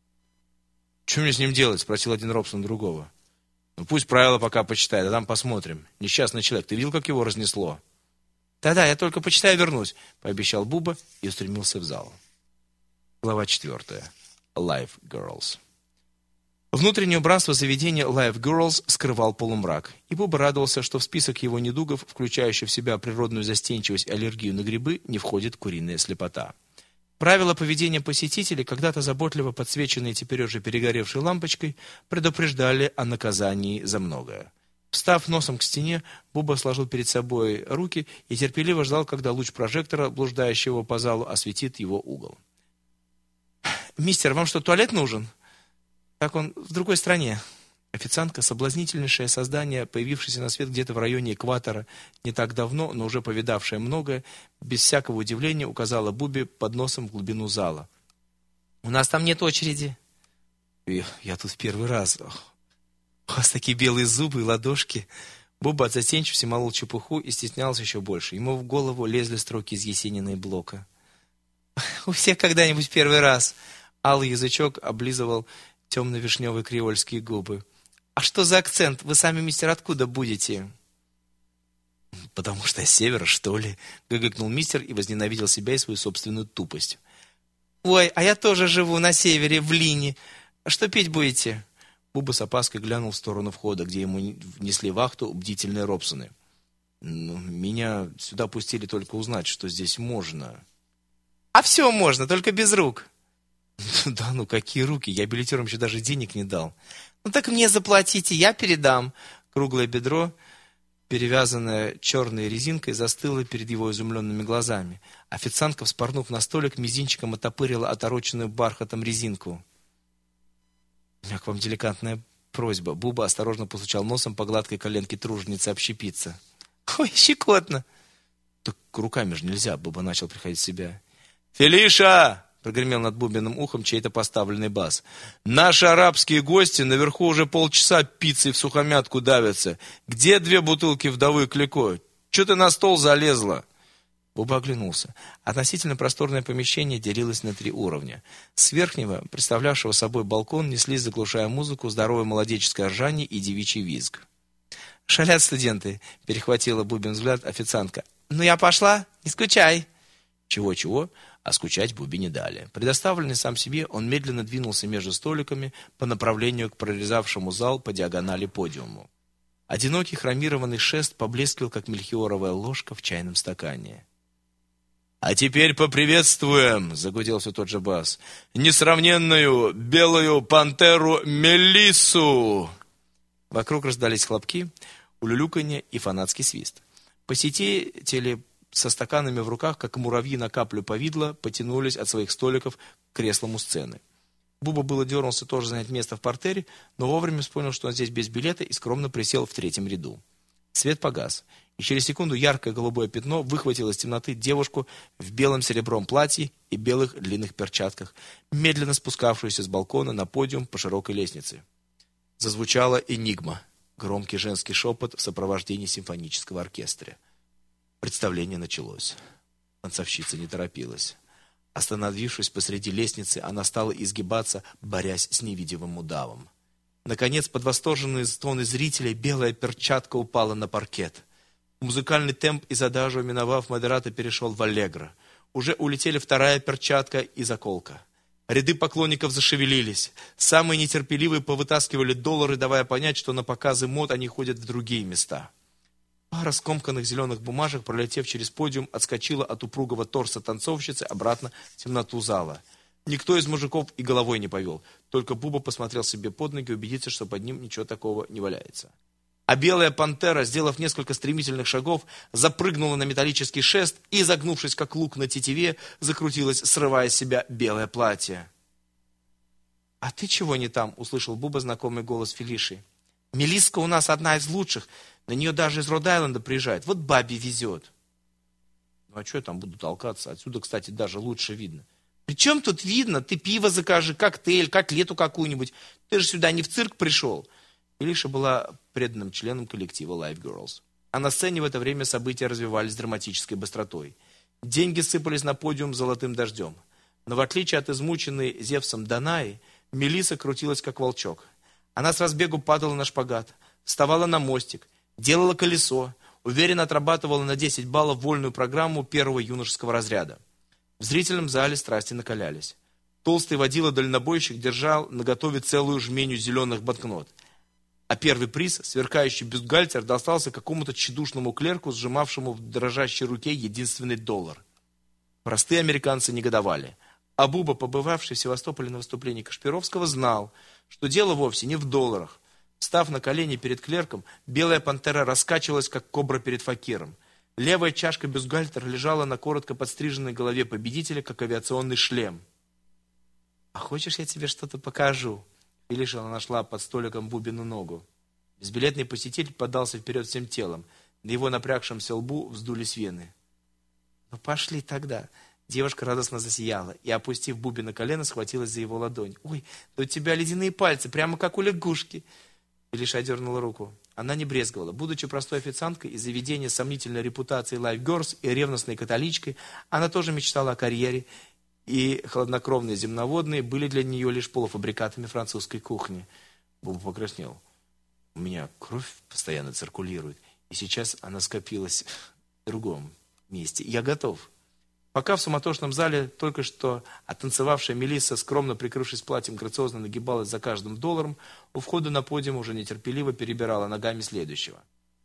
S4: Что мне с ним делать? Спросил один Робсон другого. Ну пусть правила пока почитает, а там посмотрим. Несчастный человек, ты видел, как его разнесло? Да-да, я только почитаю и вернусь, пообещал Буба и устремился в зал. Глава 4. Live Girls. Внутреннее убранство заведения Live Girls скрывал полумрак, и Буба радовался, что в список его недугов, включающий в себя природную застенчивость и аллергию на грибы, не входит куриная слепота. Правила поведения посетителей, когда-то заботливо подсвеченные теперь уже перегоревшей лампочкой, предупреждали о наказании за многое. Встав носом к стене, Буба сложил перед собой руки и терпеливо ждал, когда луч прожектора, блуждающего по залу, осветит его угол. «Мистер, вам что, туалет нужен?» «Так он в другой стране». Официантка, соблазнительнейшее создание, появившееся на свет где-то в районе экватора не так давно, но уже повидавшее многое, без всякого удивления указала Бубе под носом в глубину зала. «У нас там нет очереди». «Я тут в первый раз. У вас такие белые зубы и ладошки». Буба от застенчивости молол чепуху и стеснялся еще больше. Ему в голову лезли строки из Есенина и Блока. «У всех когда-нибудь в первый раз». Алый язычок облизывал темно-вишневые креольские губы. «А что за акцент? Вы сами, мистер, откуда будете?» «Потому что с севера, что ли?» — гыгыкнул мистер и возненавидел себя и свою собственную тупость. «Ой, а я тоже живу на севере, в Лине. Что пить будете?» Буба с опаской глянул в сторону входа, где ему внесли вахту бдительные Робсоны. «Меня сюда пустили только узнать, что здесь можно». «А все можно, только без рук». «Да ну, какие руки? Я билетерам еще даже денег не дал». «Ну так мне заплатите, я передам». Круглое бедро, перевязанное черной резинкой, застыло перед его изумленными глазами. Официантка, вспорнув на столик, мизинчиком оттопырила отороченную бархатом резинку. «У меня к вам деликатная просьба. Буба осторожно постучал носом по гладкой коленке труженицы общепица. Ой, щекотно. Так руками же нельзя, Буба начал приходить в себя. Фелиша! Прогремел над Бубиным ухом чей-то поставленный бас. Наши арабские гости наверху уже полчаса пиццей в сухомятку давятся. Где 2 бутылки вдовы Клико? Че ты на стол залезла? Буба оглянулся. Относительно просторное помещение делилось на 3 уровня. С верхнего, представлявшего собой балкон, неслись, заглушая музыку, здоровое молодеческое ржание и девичий визг. «Шалят студенты», — перехватила Бубин взгляд официантка. «Ну я пошла, не скучай». Чего-чего, а скучать Бубе не дали. Предоставленный сам себе, он медленно двинулся между столиками по направлению к прорезавшему зал по диагонали подиуму. Одинокий хромированный шест поблескивал, как мельхиоровая ложка в чайном стакане. «А теперь поприветствуем», — загудел все тот же бас, «несравненную белую пантеру Мелиссу». Вокруг раздались хлопки, улюлюканье и фанатский свист. Посетители со стаканами в руках, как муравьи на каплю повидла, потянулись от своих столиков к креслам у сцены. Буба было дернулся тоже занять место в партере, но вовремя вспомнил, что он здесь без билета, и скромно присел в 3-м ряду. Свет погас, и через секунду яркое голубое пятно выхватило из темноты девушку в белом серебром платье и белых длинных перчатках, медленно спускавшуюся с балкона на подиум по широкой лестнице. Зазвучала «Энигма», громкий женский шепот в сопровождении симфонического оркестра. Представление началось. Танцовщица не торопилась. Остановившись посреди лестницы, она стала изгибаться, борясь с невидимым удавом. Наконец, под восторженные стоны зрителей, белая перчатка упала на паркет. Музыкальный темп из адажио, миновав модерато, перешел в аллегро. Уже улетели 2-я перчатка и заколка. Ряды поклонников зашевелились. Самые нетерпеливые повытаскивали доллары, давая понять, что на показы мод они ходят в другие места. Пара скомканных зеленых бумажек, пролетев через подиум, отскочила от упругого торса танцовщицы обратно в темноту зала. Никто из мужиков и головой не повел. Только Буба посмотрел себе под ноги, убедиться, что под ним ничего такого не валяется. А белая пантера, сделав несколько стремительных шагов, запрыгнула на металлический шест и, загнувшись как лук на тетиве, закрутилась, срывая с себя белое платье. «А ты чего не там?» — услышал Буба знакомый голос Фелиши. «Мелисска у нас одна из лучших. На нее даже из Род-Айленда приезжает. Вот бабе везет». «Ну а что я там буду толкаться? Отсюда, кстати, даже лучше видно». «При чем тут видно? Ты пиво закажи, коктейль, котлету какую-нибудь. Ты же сюда не в цирк пришел». Фелиша была преданным членом коллектива Live Girls. А на сцене в это время события развивались с драматической быстротой. Деньги сыпались на подиум золотым дождем. Но в отличие от измученной Зевсом Данаи, Мелисса крутилась как волчок. Она с разбегу падала на шпагат, вставала на мостик, делала колесо, уверенно отрабатывала на 10 баллов вольную программу 1-го юношеского разряда. В зрительном зале страсти накалялись. Толстый водила-дальнобойщик держал наготове целую жменю зеленых банкнот. А первый приз, сверкающий бюстгальтер, достался какому-то тщедушному клерку, сжимавшему в дрожащей руке единственный доллар. Простые американцы негодовали. А Буба, побывавший в Севастополе на выступлении Кашпировского, знал, что дело вовсе не в долларах. Встав на колени перед клерком, белая пантера раскачивалась, как кобра перед факиром. Левая чашка бюстгальтера лежала на коротко подстриженной голове победителя, как авиационный шлем. «А хочешь, я тебе что-то покажу?» Фелиша нашла под столиком Бубину ногу. Безбилетный посетитель подался вперед всем телом. На его напрягшемся лбу вздулись вены. «Ну пошли тогда». Девушка радостно засияла и, опустив Бубе на колено, схватилась за его ладонь. «Ой, да у тебя ледяные пальцы, прямо как у лягушки!» Фелиша дернула руку. Она не брезговала. Будучи простой официанткой из заведения с сомнительной репутацией Live Girls и ревностной католичкой, она тоже мечтала о карьере, и хладнокровные земноводные были для нее лишь полуфабрикатами французской кухни. Буба покраснел. «У меня кровь постоянно циркулирует, и сейчас она скопилась в другом месте. Я готов». Пока в суматошном зале только что оттанцевавшая Мелисса, скромно прикрывшись платьем, грациозно нагибалась за каждым долларом, у входа на подиум уже нетерпеливо перебирала ногами следующего.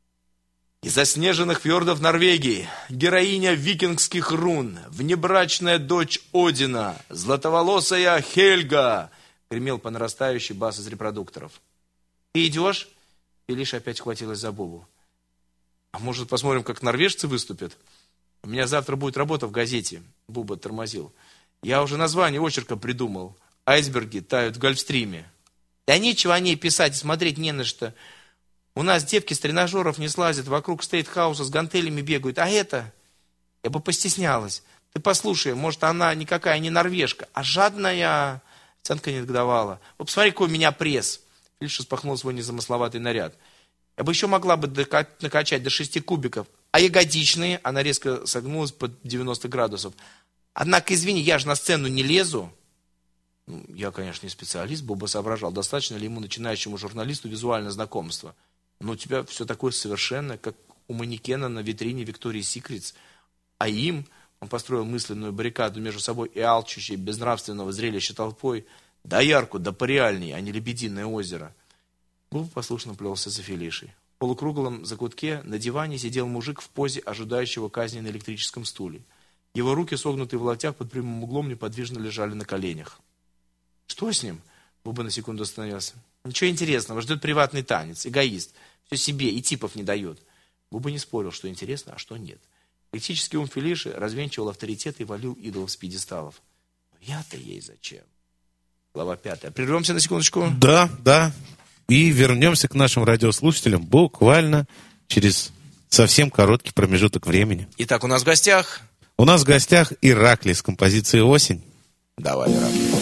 S4: Из заснеженных фьордов Норвегии, героиня викингских рун, внебрачная дочь Одина, златоволосая Хельга, гремел по нарастающей бас из репродукторов. «Ты идешь?» Фелиша опять хватилась за Бубу. «А может, посмотрим, как норвежцы выступят? У меня завтра будет работа в газете», — Буба тормозил. «Я уже название очерка придумал. Айсберги тают в Гольфстриме». Да нечего о ней писать, смотреть не на что. У нас девки с тренажеров не слазят, вокруг стейт-хауса с гантелями бегают. А это, я бы постеснялась. Ты послушай, может, она никакая не норвежка, а жадная. Официантка не негодовала. Вот посмотри, какой у меня пресс. Фельдшер распахнул свой незамысловатый наряд. Я бы еще могла бы накачать до 6 кубиков. А ягодичные, она резко согнулась под 90 градусов. Однако, извини, я же на сцену не лезу. Ну, я, конечно, не специалист, Боба соображал, достаточно ли ему, начинающему журналисту, визуальное знакомство. Но у тебя все такое совершенно, как у манекена на витрине Victoria's Secret. А им, он построил мысленную баррикаду между собой и алчущей безнравственного зрелища толпой, доярку, да пореальней, а не Лебединое озеро. Боба послушно плелся за Фелишей. В полукруглом закутке на диване сидел мужик в позе ожидающего казни на электрическом стуле. Его руки, согнутые в локтях под прямым углом, неподвижно лежали на коленях. Что с ним? Боба на секунду остановился. Ничего интересного, ждет приватный танец, эгоист. Все себе и типов не дает. Боба не спорил, что интересно, а что нет. Электрический ум Фелиши развенчивал авторитеты и валил идолов с пьедесталов. Но я-то ей зачем? Глава 5. Прервемся на секундочку.
S5: Да. И вернемся к нашим радиослушателям буквально через совсем короткий промежуток времени.
S4: Итак, у нас в гостях...
S5: У нас в гостях Ираклий с композицией «Осень».
S4: Давай, Ираклий.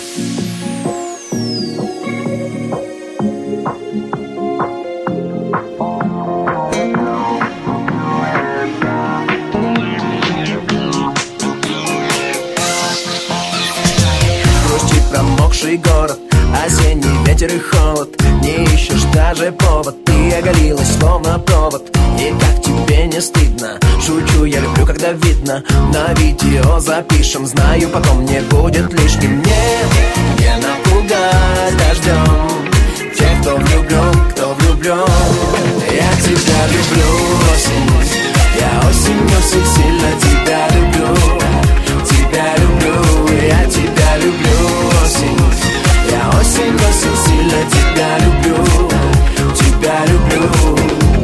S6: Промокший город, осенний ветер и холод. Не ищешь даже повод, ты оголилась словно провод. И как тебе не стыдно? Шучу, я люблю, когда видно. На видео запишем, знаю, потом не будет лишним. Нет, не напугать дождем тех, кто влюблен, кто влюблен. Я тебя люблю, осень. Я осень сильно тебя люблю. Тебя люблю, я тебя люблю, осень. Я осень сильно тебя люблю. Тебя люблю.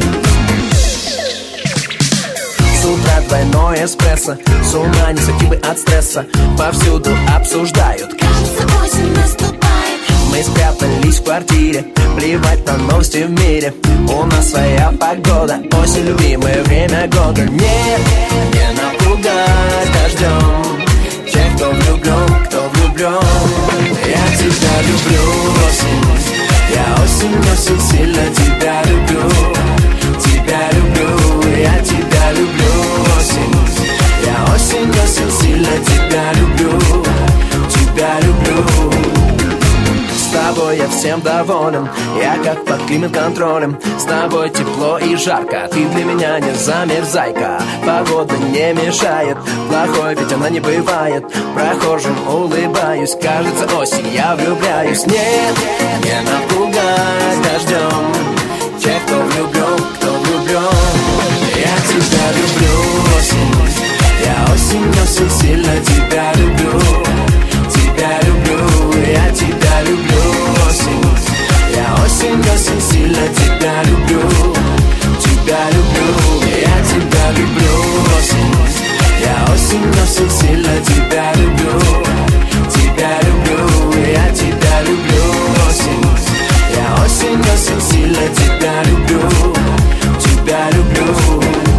S6: С утра двойной эспрессо. С ума не сойти бы от стресса. Повсюду обсуждают. Кажется, осень наступает. Мы спрятались в квартире. Плевать на новости в мире. У нас своя погода. Осень, любимое время года. Нет, не напугать дождем тех, кто влюблен, кто влюблен. Я тебя люблю, осень. Я осень сильно тебя люблю. Тебя люблю, я тебя люблю, осень. Я осень сильно тебя люблю. Тебя люблю. С тобой я всем доволен. Я как под климат-контролем. С тобой тепло и жарко. Ты для меня не замерзайка. Погода не мешает. Плохой ведь она не бывает. Прохожим улыбаюсь. Кажется, осень, я влюбляюсь. Нет, не напугать дождем тех, кто влюблен, кто влюблен. Я тебя люблю, осень. Я осень сильно тебя люблю. Тебя люблю, я тебя люблю, осень. Я осень сильно тебя люблю. Тебя люблю, я тебя люблю, осень. Я осень сильно тебя люблю. Тебя люблю, я тебя люблю, осень. Я осень сильно тебя люблю. Тебя люблю.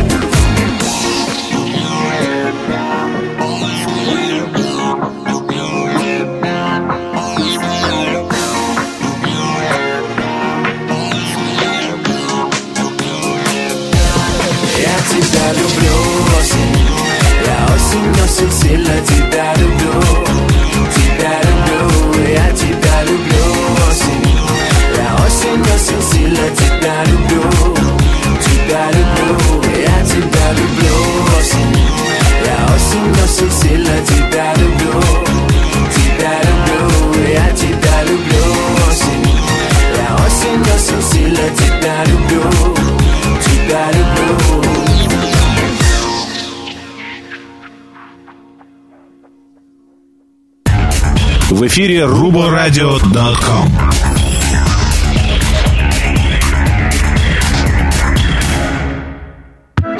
S6: Тебя люблю, осень. Я осень сильно тебя люблю. Тебя люблю, я тебя люблю, осень. Я осень сильно тебя люблю. Тебя люблю, я тебя люблю, осень. Я осень сильно тебя люблю. Тебя люблю, я тебя люблю, осень. Я осень сильно тебя люблю. Тебя люблю.
S9: В эфире ruboradio.com.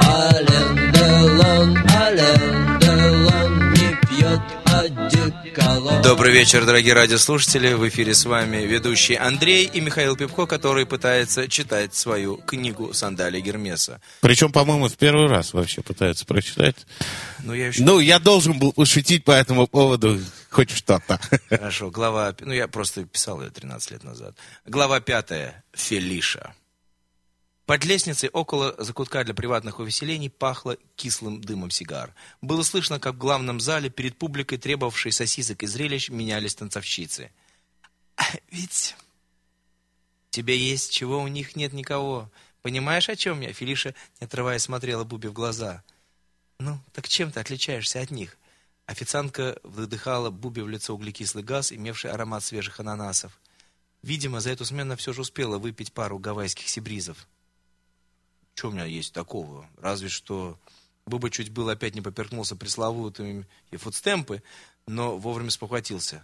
S3: Ален Делон не пьет одеколон. колонн.
S4: Добрый вечер, дорогие радиослушатели. В эфире с вами ведущий Андрей и Михаил Пипко, который пытается читать свою книгу «Сандалии Гермеса».
S5: Причем, по-моему, в первый раз вообще пытается прочитать.
S4: Ну,
S5: я должен был пошутить по этому поводу хоть что-то.
S4: Хорошо, я просто писал ее 13 лет назад. Глава 5. Фелиша. Под лестницей около закутка для приватных увеселений пахло кислым дымом сигар. Было слышно, как в главном зале перед публикой, требовавшей сосисок и зрелищ, менялись танцовщицы. «Ведь тебе есть, чего у них нет никого. Понимаешь, о чем я?» Фелиша, не отрываясь, смотрела Бубе в глаза. «Ну, так чем ты отличаешься от них?» Официантка выдыхала Бубе в лицо углекислый газ, имевший аромат свежих ананасов. Видимо, за эту смену все же успела выпить пару гавайских сибризов. Что у меня есть такого? Разве что Буба чуть было опять не поперхнулся пресловутыми и фудстемпы, но вовремя спохватился.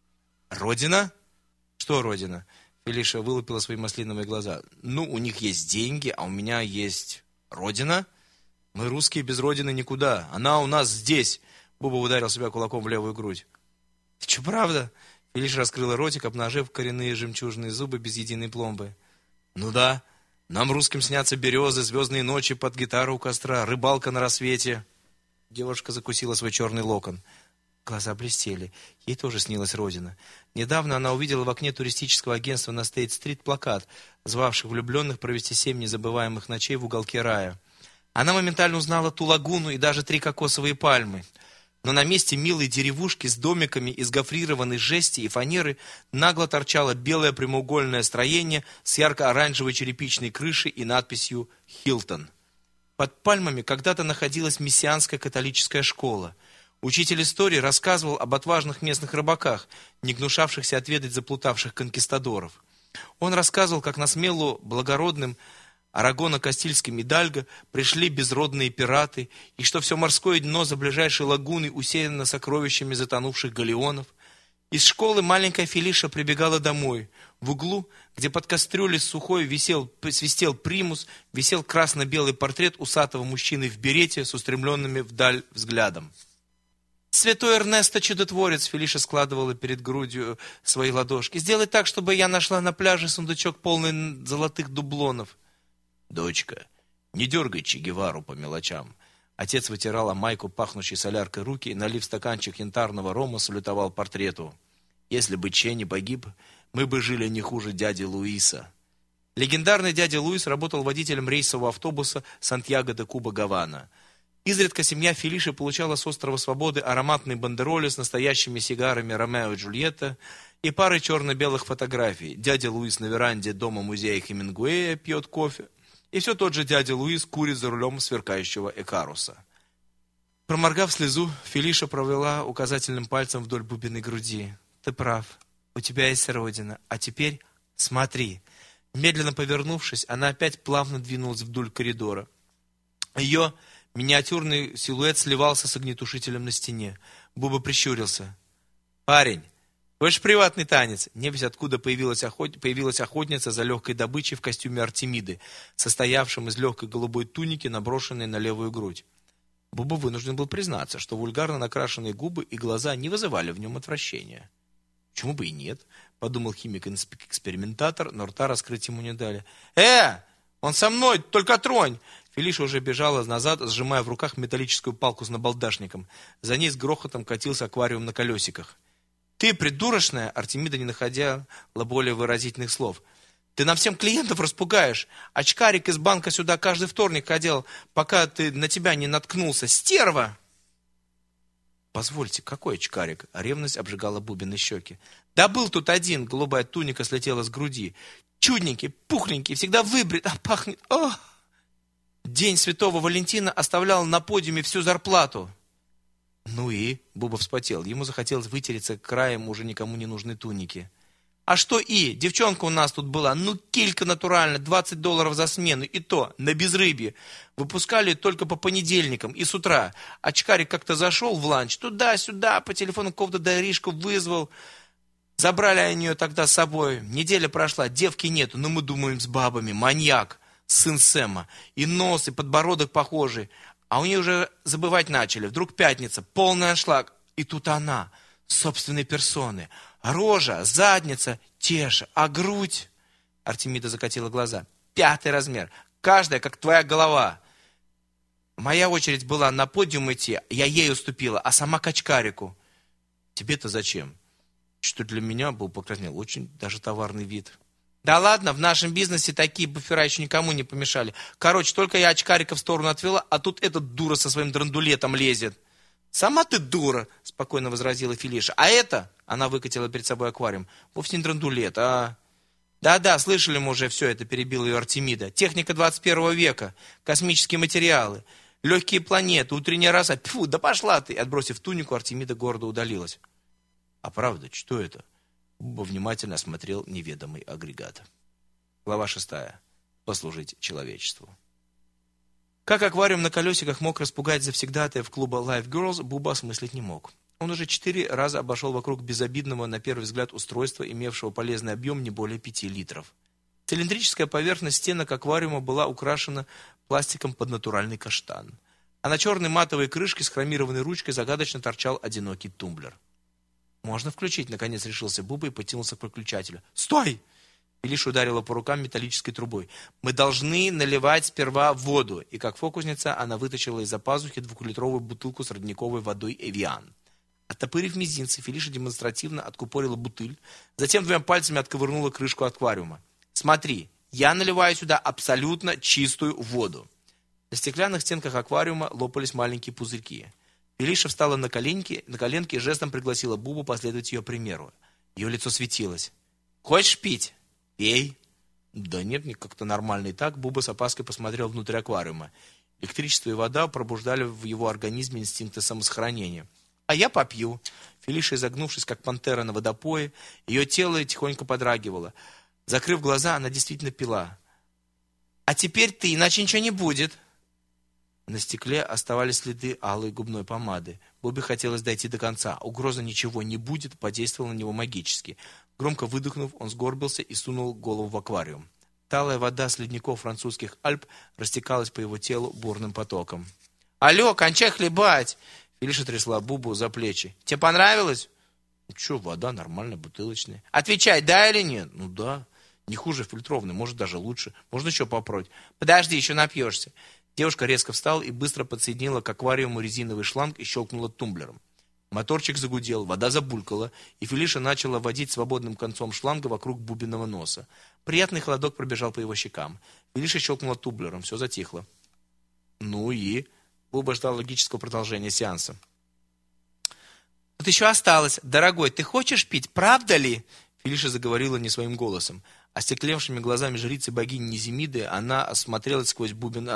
S4: «Родина?» «Что родина?» Фелиша вылупила свои маслиновые глаза. «Ну, у них есть деньги, а у меня есть родина. Мы, русские, без родины никуда. Она у нас здесь». Буба ударил себя кулаком в левую грудь. «Ты что, правда?» Фелиша раскрыла ротик, обнажив коренные жемчужные зубы без единой пломбы. «Ну да. Нам, русским, снятся березы, звездные ночи под гитару у костра, рыбалка на рассвете». Девушка закусила свой черный локон. Глаза блестели. Ей тоже снилась родина. Недавно она увидела в окне туристического агентства на Стейт-стрит плакат, звавший влюбленных провести 7 незабываемых ночей в уголке рая. Она моментально узнала ту лагуну и даже 3 кокосовые пальмы. Но на месте милой деревушки с домиками из гофрированной жести и фанеры нагло торчало белое прямоугольное строение с ярко-оранжевой черепичной крышей и надписью «Хилтон». Под пальмами когда-то находилась мессианская католическая школа. Учитель истории рассказывал об отважных местных рыбаках, не гнушавшихся отведать заплутавших конкистадоров. Он рассказывал, как на смену благородным Арагона-Кастильским и Дальго пришли безродные пираты, и что все морское дно за ближайшей лагуной усеяно сокровищами затонувших галеонов. Из школы маленькая Фелиша прибегала домой. В углу, где под кастрюлей сухой свистел примус, висел красно-белый портрет усатого мужчины в берете с устремленными вдаль взглядом. «Святой Эрнесто Чудотворец», Фелиша складывала перед грудью свои ладошки, «сделай так, чтобы я нашла на пляже сундучок, полный золотых дублонов». «Дочка, не дергай Че Гевару по мелочам». Отец вытирал о майку пахнущей соляркой руки и, налив стаканчик янтарного рома, салютовал портрету. «Если бы Че не погиб, мы бы жили не хуже дяди Луиса». Легендарный дядя Луис работал водителем рейсового автобуса Сантьяго де Куба-Гавана. Изредка семья Фелиши получала с острова Свободы ароматные бандероли с настоящими сигарами «Ромео и Джульетта» и парой черно-белых фотографий. Дядя Луис на веранде дома-музея Хемингуэя пьет кофе. И все тот же дядя Луис курит за рулем сверкающего Экаруса. Проморгав слезу, Фелиша провела указательным пальцем вдоль Бубиной груди. «Ты прав, у тебя есть родина, а теперь смотри». Медленно повернувшись, она опять плавно двинулась вдоль коридора. Ее миниатюрный силуэт сливался с огнетушителем на стене. Буба прищурился. «Парень, хочешь приватный танец?» Небось откуда появилась охотница за легкой добычей в костюме Артемиды, состоявшем из легкой голубой туники, наброшенной на левую грудь. Буба вынужден был признаться, что вульгарно накрашенные губы и глаза не вызывали в нем отвращения. «Почему бы и нет?» — подумал химик-экспериментатор, но рта раскрыть ему не дали. Он со мной, только тронь!» Фелиша уже бежала назад, сжимая в руках металлическую палку с набалдашником. За ней с грохотом катился аквариум на колесиках. «Ты придурочная!» — Артемида, не находя более выразительных слов. «Ты нам всем клиентов распугаешь! Очкарик из банка сюда каждый вторник ходил, пока ты на тебя не наткнулся! Стерва!» «Позвольте, какой очкарик?» — ревность обжигала Бубины щеки. «Да был тут один!» — голубая туника слетела с груди. «Чудненький, пухленький, всегда выбрит, а пахнет... Ох!» День Святого Валентина оставлял на подиуме всю зарплату. «Ну и?» — Буба вспотел. Ему захотелось вытереться краем уже никому не нужной туники. «А что и? Девчонка у нас тут была, ну килька натурально, $20 за смену, и то на безрыбье. Выпускали только по понедельникам и с утра. Очкарик как-то зашел в ланч, туда-сюда, по телефону какого-то даришку вызвал. Забрали они ее тогда с собой. Неделя прошла, девки нету, но мы думаем с бабами. Маньяк, сын Сэма. И нос, и подбородок похожий. А у нее уже забывать начали. Вдруг пятница, полный аншлаг. И тут она, собственной персоны. Рожа, задница те же, а грудь... Артемида закатила глаза. 5-й размер. Каждая, как твоя голова. Моя очередь была на подиум идти, я ей уступила, а сама к очкарику. Тебе-то зачем? Что для меня был покраснел. Очень даже товарный вид. Да ладно, в нашем бизнесе такие буфера еще никому не помешали. Короче, только я очкарика в сторону отвела, а тут этот дура со своим драндулетом лезет. Сама ты дура, спокойно возразила Фелиша. А это, она выкатила перед собой аквариум, вовсе не драндулет, а... Да-да, слышали мы уже все это, перебила ее Артемида. Техника 21 века, космические материалы, легкие планеты, утренняя роса. Тьфу, да пошла ты! Отбросив тунику, Артемида гордо удалилась. А правда, что это? Буба внимательно осмотрел неведомый агрегат. Глава 6. Послужить человечеству. Как аквариум на колесиках мог распугать завсегдатаев клуба Live Girls, Буба осмыслить не мог. Он уже 4 раза обошел вокруг безобидного, на первый взгляд, устройства, имевшего полезный объем не более 5 литров. Цилиндрическая поверхность стенок аквариума была украшена пластиком под натуральный каштан. А на черной матовой крышке с хромированной ручкой загадочно торчал одинокий тумблер. «Можно включить?» — наконец решился Буба и потянулся к выключателю. «Стой!» Фелиша ударила по рукам металлической трубой. «Мы должны наливать сперва воду». И как фокусница она вытащила из-за пазухи 2-литровую бутылку с родниковой водой «Эвиан». Оттопырив мизинцы, Фелиша демонстративно откупорила бутыль, затем 2 пальцами отковырнула крышку аквариума. «Смотри, я наливаю сюда абсолютно чистую воду». На стеклянных стенках аквариума лопались маленькие пузырьки. Фелиша встала на коленки и жестом пригласила Бубу последовать ее примеру. Ее лицо светилось. «Хочешь пить? Пей». «Да нет, мне как-то нормально и так». Буба с опаской посмотрел внутрь аквариума. Электричество и вода пробуждали в его организме инстинкты самосохранения. «А я попью». Фелиша, изогнувшись, как пантера на водопое, ее тело тихонько подрагивало. Закрыв глаза, она действительно пила. «А теперь ты, иначе ничего не будет». На стекле оставались следы алой губной помады. Бобби хотелось дойти до конца. Угроза «ничего не будет» подействовала на него магически. Громко выдохнув, он сгорбился и сунул голову в аквариум. Талая вода с ледников французских Альп растекалась по его телу бурным потоком. «Алло, кончай хлебать!» Фелиша трясла Бубу за плечи. «Тебе понравилось?» «Ну что, вода нормальная, бутылочная». «Отвечай, да или нет?» «Ну да, не хуже фильтрованной, может даже лучше. Можно еще попробовать». «Подожди, еще напьешься». Девушка резко встала и быстро подсоединила к аквариуму резиновый шланг и щелкнула тумблером. Моторчик загудел, вода забулькала, и Фелиша начала водить свободным концом шланга вокруг Бубиного носа. Приятный холодок пробежал по его щекам. Фелиша щелкнула тумблером, все затихло. «Ну и...» Буба ждал логического продолжения сеанса. «Вот еще осталось. Дорогой, ты хочешь пить, правда ли?» Фелиша заговорила не своим голосом. Остекленевшими глазами жрицы богини Неземиды она смотрела сквозь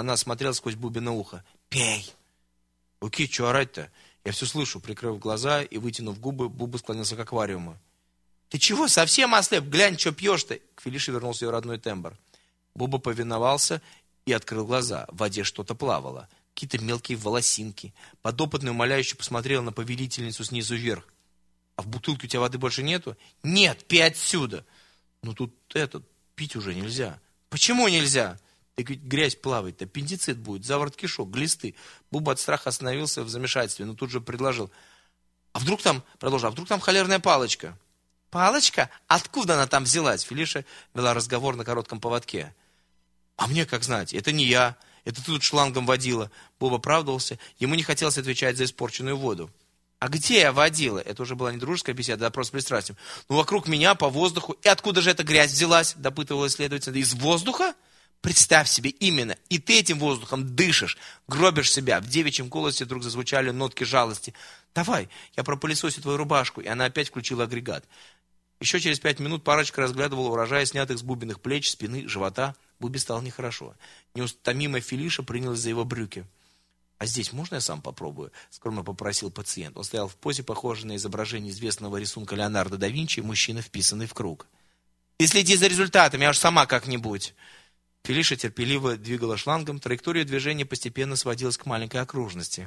S4: Бубино ухо. «Пей!» «Окей, что орать-то? Я все слышу». Прикрыв глаза и вытянув губы, Буба склонился к аквариуму. «Ты чего, совсем ослеп? Глянь, что пьешь-то!» К Фелише вернулся ее родной тембр. Буба повиновался и открыл глаза. В воде что-то плавало. Какие-то мелкие волосинки. Подопытный умоляюще посмотрел на повелительницу снизу вверх. «А в бутылке у тебя воды больше нету?» «Нет, пей отсюда!» «Ну тут пить уже нельзя». «Почему нельзя?» «Так ведь грязь плавает, аппендицит будет, заворот кишок, глисты». Буба от страха остановился в замешательстве, но тут же предложил. «А вдруг там холерная палочка?» «Палочка? Откуда она там взялась?» Фелиша вела разговор на коротком поводке. «А мне как знать, это не я. Это ты тут шлангом водила». Буба оправдывался. Ему не хотелось отвечать за испорченную воду. «А где я водила?» Это уже была не дружеская беседа, а допрос с пристрастием. «Ну, вокруг меня, по воздуху. И откуда же эта грязь взялась?» Допытывалась следовательница. «Из воздуха?» «Представь себе, именно. И ты этим воздухом дышишь, гробишь себя». В девичьем голосе вдруг зазвучали нотки жалости. «Давай, я пропылесосю твою рубашку». И она опять включила агрегат. Еще через 5 минут парочка разглядывала урожай, снятых с Бубиных плеч, спины, живота. Бубе стало нехорошо. Неустомимая Фелиша принялась за его брюки. «А здесь можно я сам попробую?» — скромно попросил пациент. Он стоял в позе, похожей на изображение известного рисунка Леонардо да Винчи, мужчина, вписанный в круг. «Ты следи за результатами, я уж сама как-нибудь». Фелиша терпеливо двигала шлангом, траектория движения постепенно сводилась к маленькой окружности.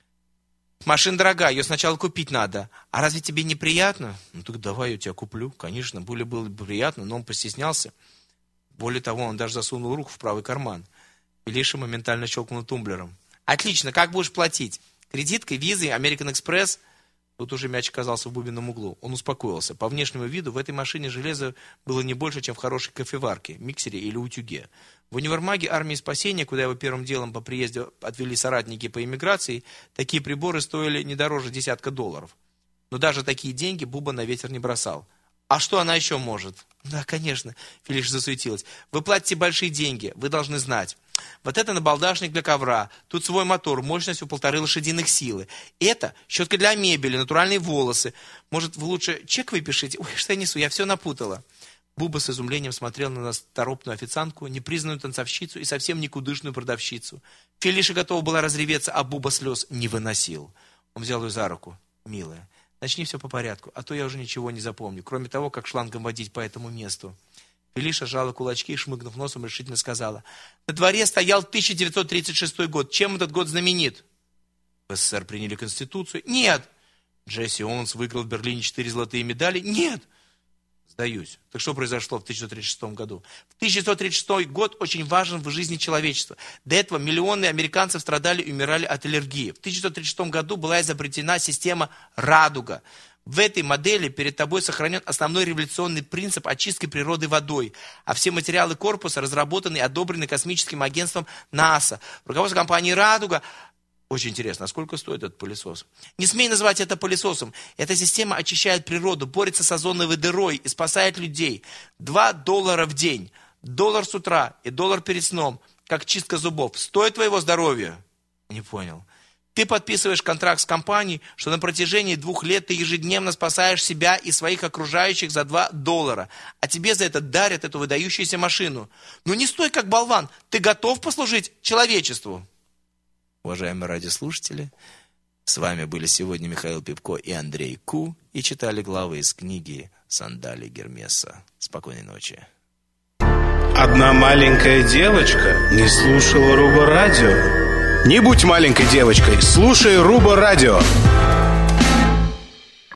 S4: «Машина дорогая, ее сначала купить надо. А разве тебе неприятно?» «Ну так давай, я тебя куплю». Конечно, было бы приятно, но он постеснялся. Более того, он даже засунул руку в правый карман. Фелиша моментально щелкнула тумблером. «Отлично, как будешь платить? Кредиткой, визой, American Express?» Тут уже мяч оказался в Бубином углу. Он успокоился. По внешнему виду в этой машине железа было не больше, чем в хорошей кофеварке, миксере или утюге. В универмаге армии спасения, куда его первым делом по приезде отвели соратники по иммиграции, такие приборы стоили не дороже $10. Но даже такие деньги Буба на ветер не бросал. А что она еще может? Да, конечно, Фелиша засуетилась. Вы платите большие деньги, вы должны знать. Вот это набалдашник для ковра, тут свой мотор мощностью 1,5 лошадиных силы. Это щетка для мебели, натуральные волосы. Может, вы лучше чек выпишите? Ой, что я несу, я все напутала. Буба с изумлением смотрел на расторопную официантку, непризнанную танцовщицу и совсем никудышную продавщицу. Фелиша готова была разреветься, а Буба слез не выносил. Он взял ее за руку. Милая, начни все по порядку, а то я уже ничего не запомню, кроме того, как шлангом водить по этому месту. Фелиша сжала кулачки и, шмыгнув носом, решительно сказала: «На дворе стоял 1936 год. Чем этот год знаменит?» В СССР приняли Конституцию? Нет. Джесси Оуэнс выиграл в Берлине 4 золотые медали? Нет. Сдаюсь. Так что произошло в 1936 году? В 1936 год очень важен в жизни человечества. До этого миллионы американцев страдали и умирали от аллергии. В 1936 году была изобретена система «Радуга». В этой модели перед тобой сохранен основной революционный принцип очистки природы водой, а все материалы корпуса разработаны и одобрены космическим агентством НАСА. Руководство компании «Радуга». Очень интересно, а сколько стоит этот пылесос? Не смей называть это пылесосом. Эта система очищает природу, борется с озоновой дырой и спасает людей. $2 в день. $1 с утра и $1 перед сном, как чистка зубов. Стоит твоего здоровья? Не понял. Ты подписываешь контракт с компанией, что на протяжении 2 лет ты ежедневно спасаешь себя и своих окружающих за $2, а тебе за это дарят эту выдающуюся машину. Ну не стой как болван, ты готов послужить человечеству? Уважаемые радиослушатели, с вами были сегодня Михаил Пипко и Андрей Ку, и читали главы из книги «Сандали Гермеса». Спокойной ночи.
S9: Одна маленькая девочка не слушала Руба Радио. Не будь маленькой девочкой, слушай Руба Радио.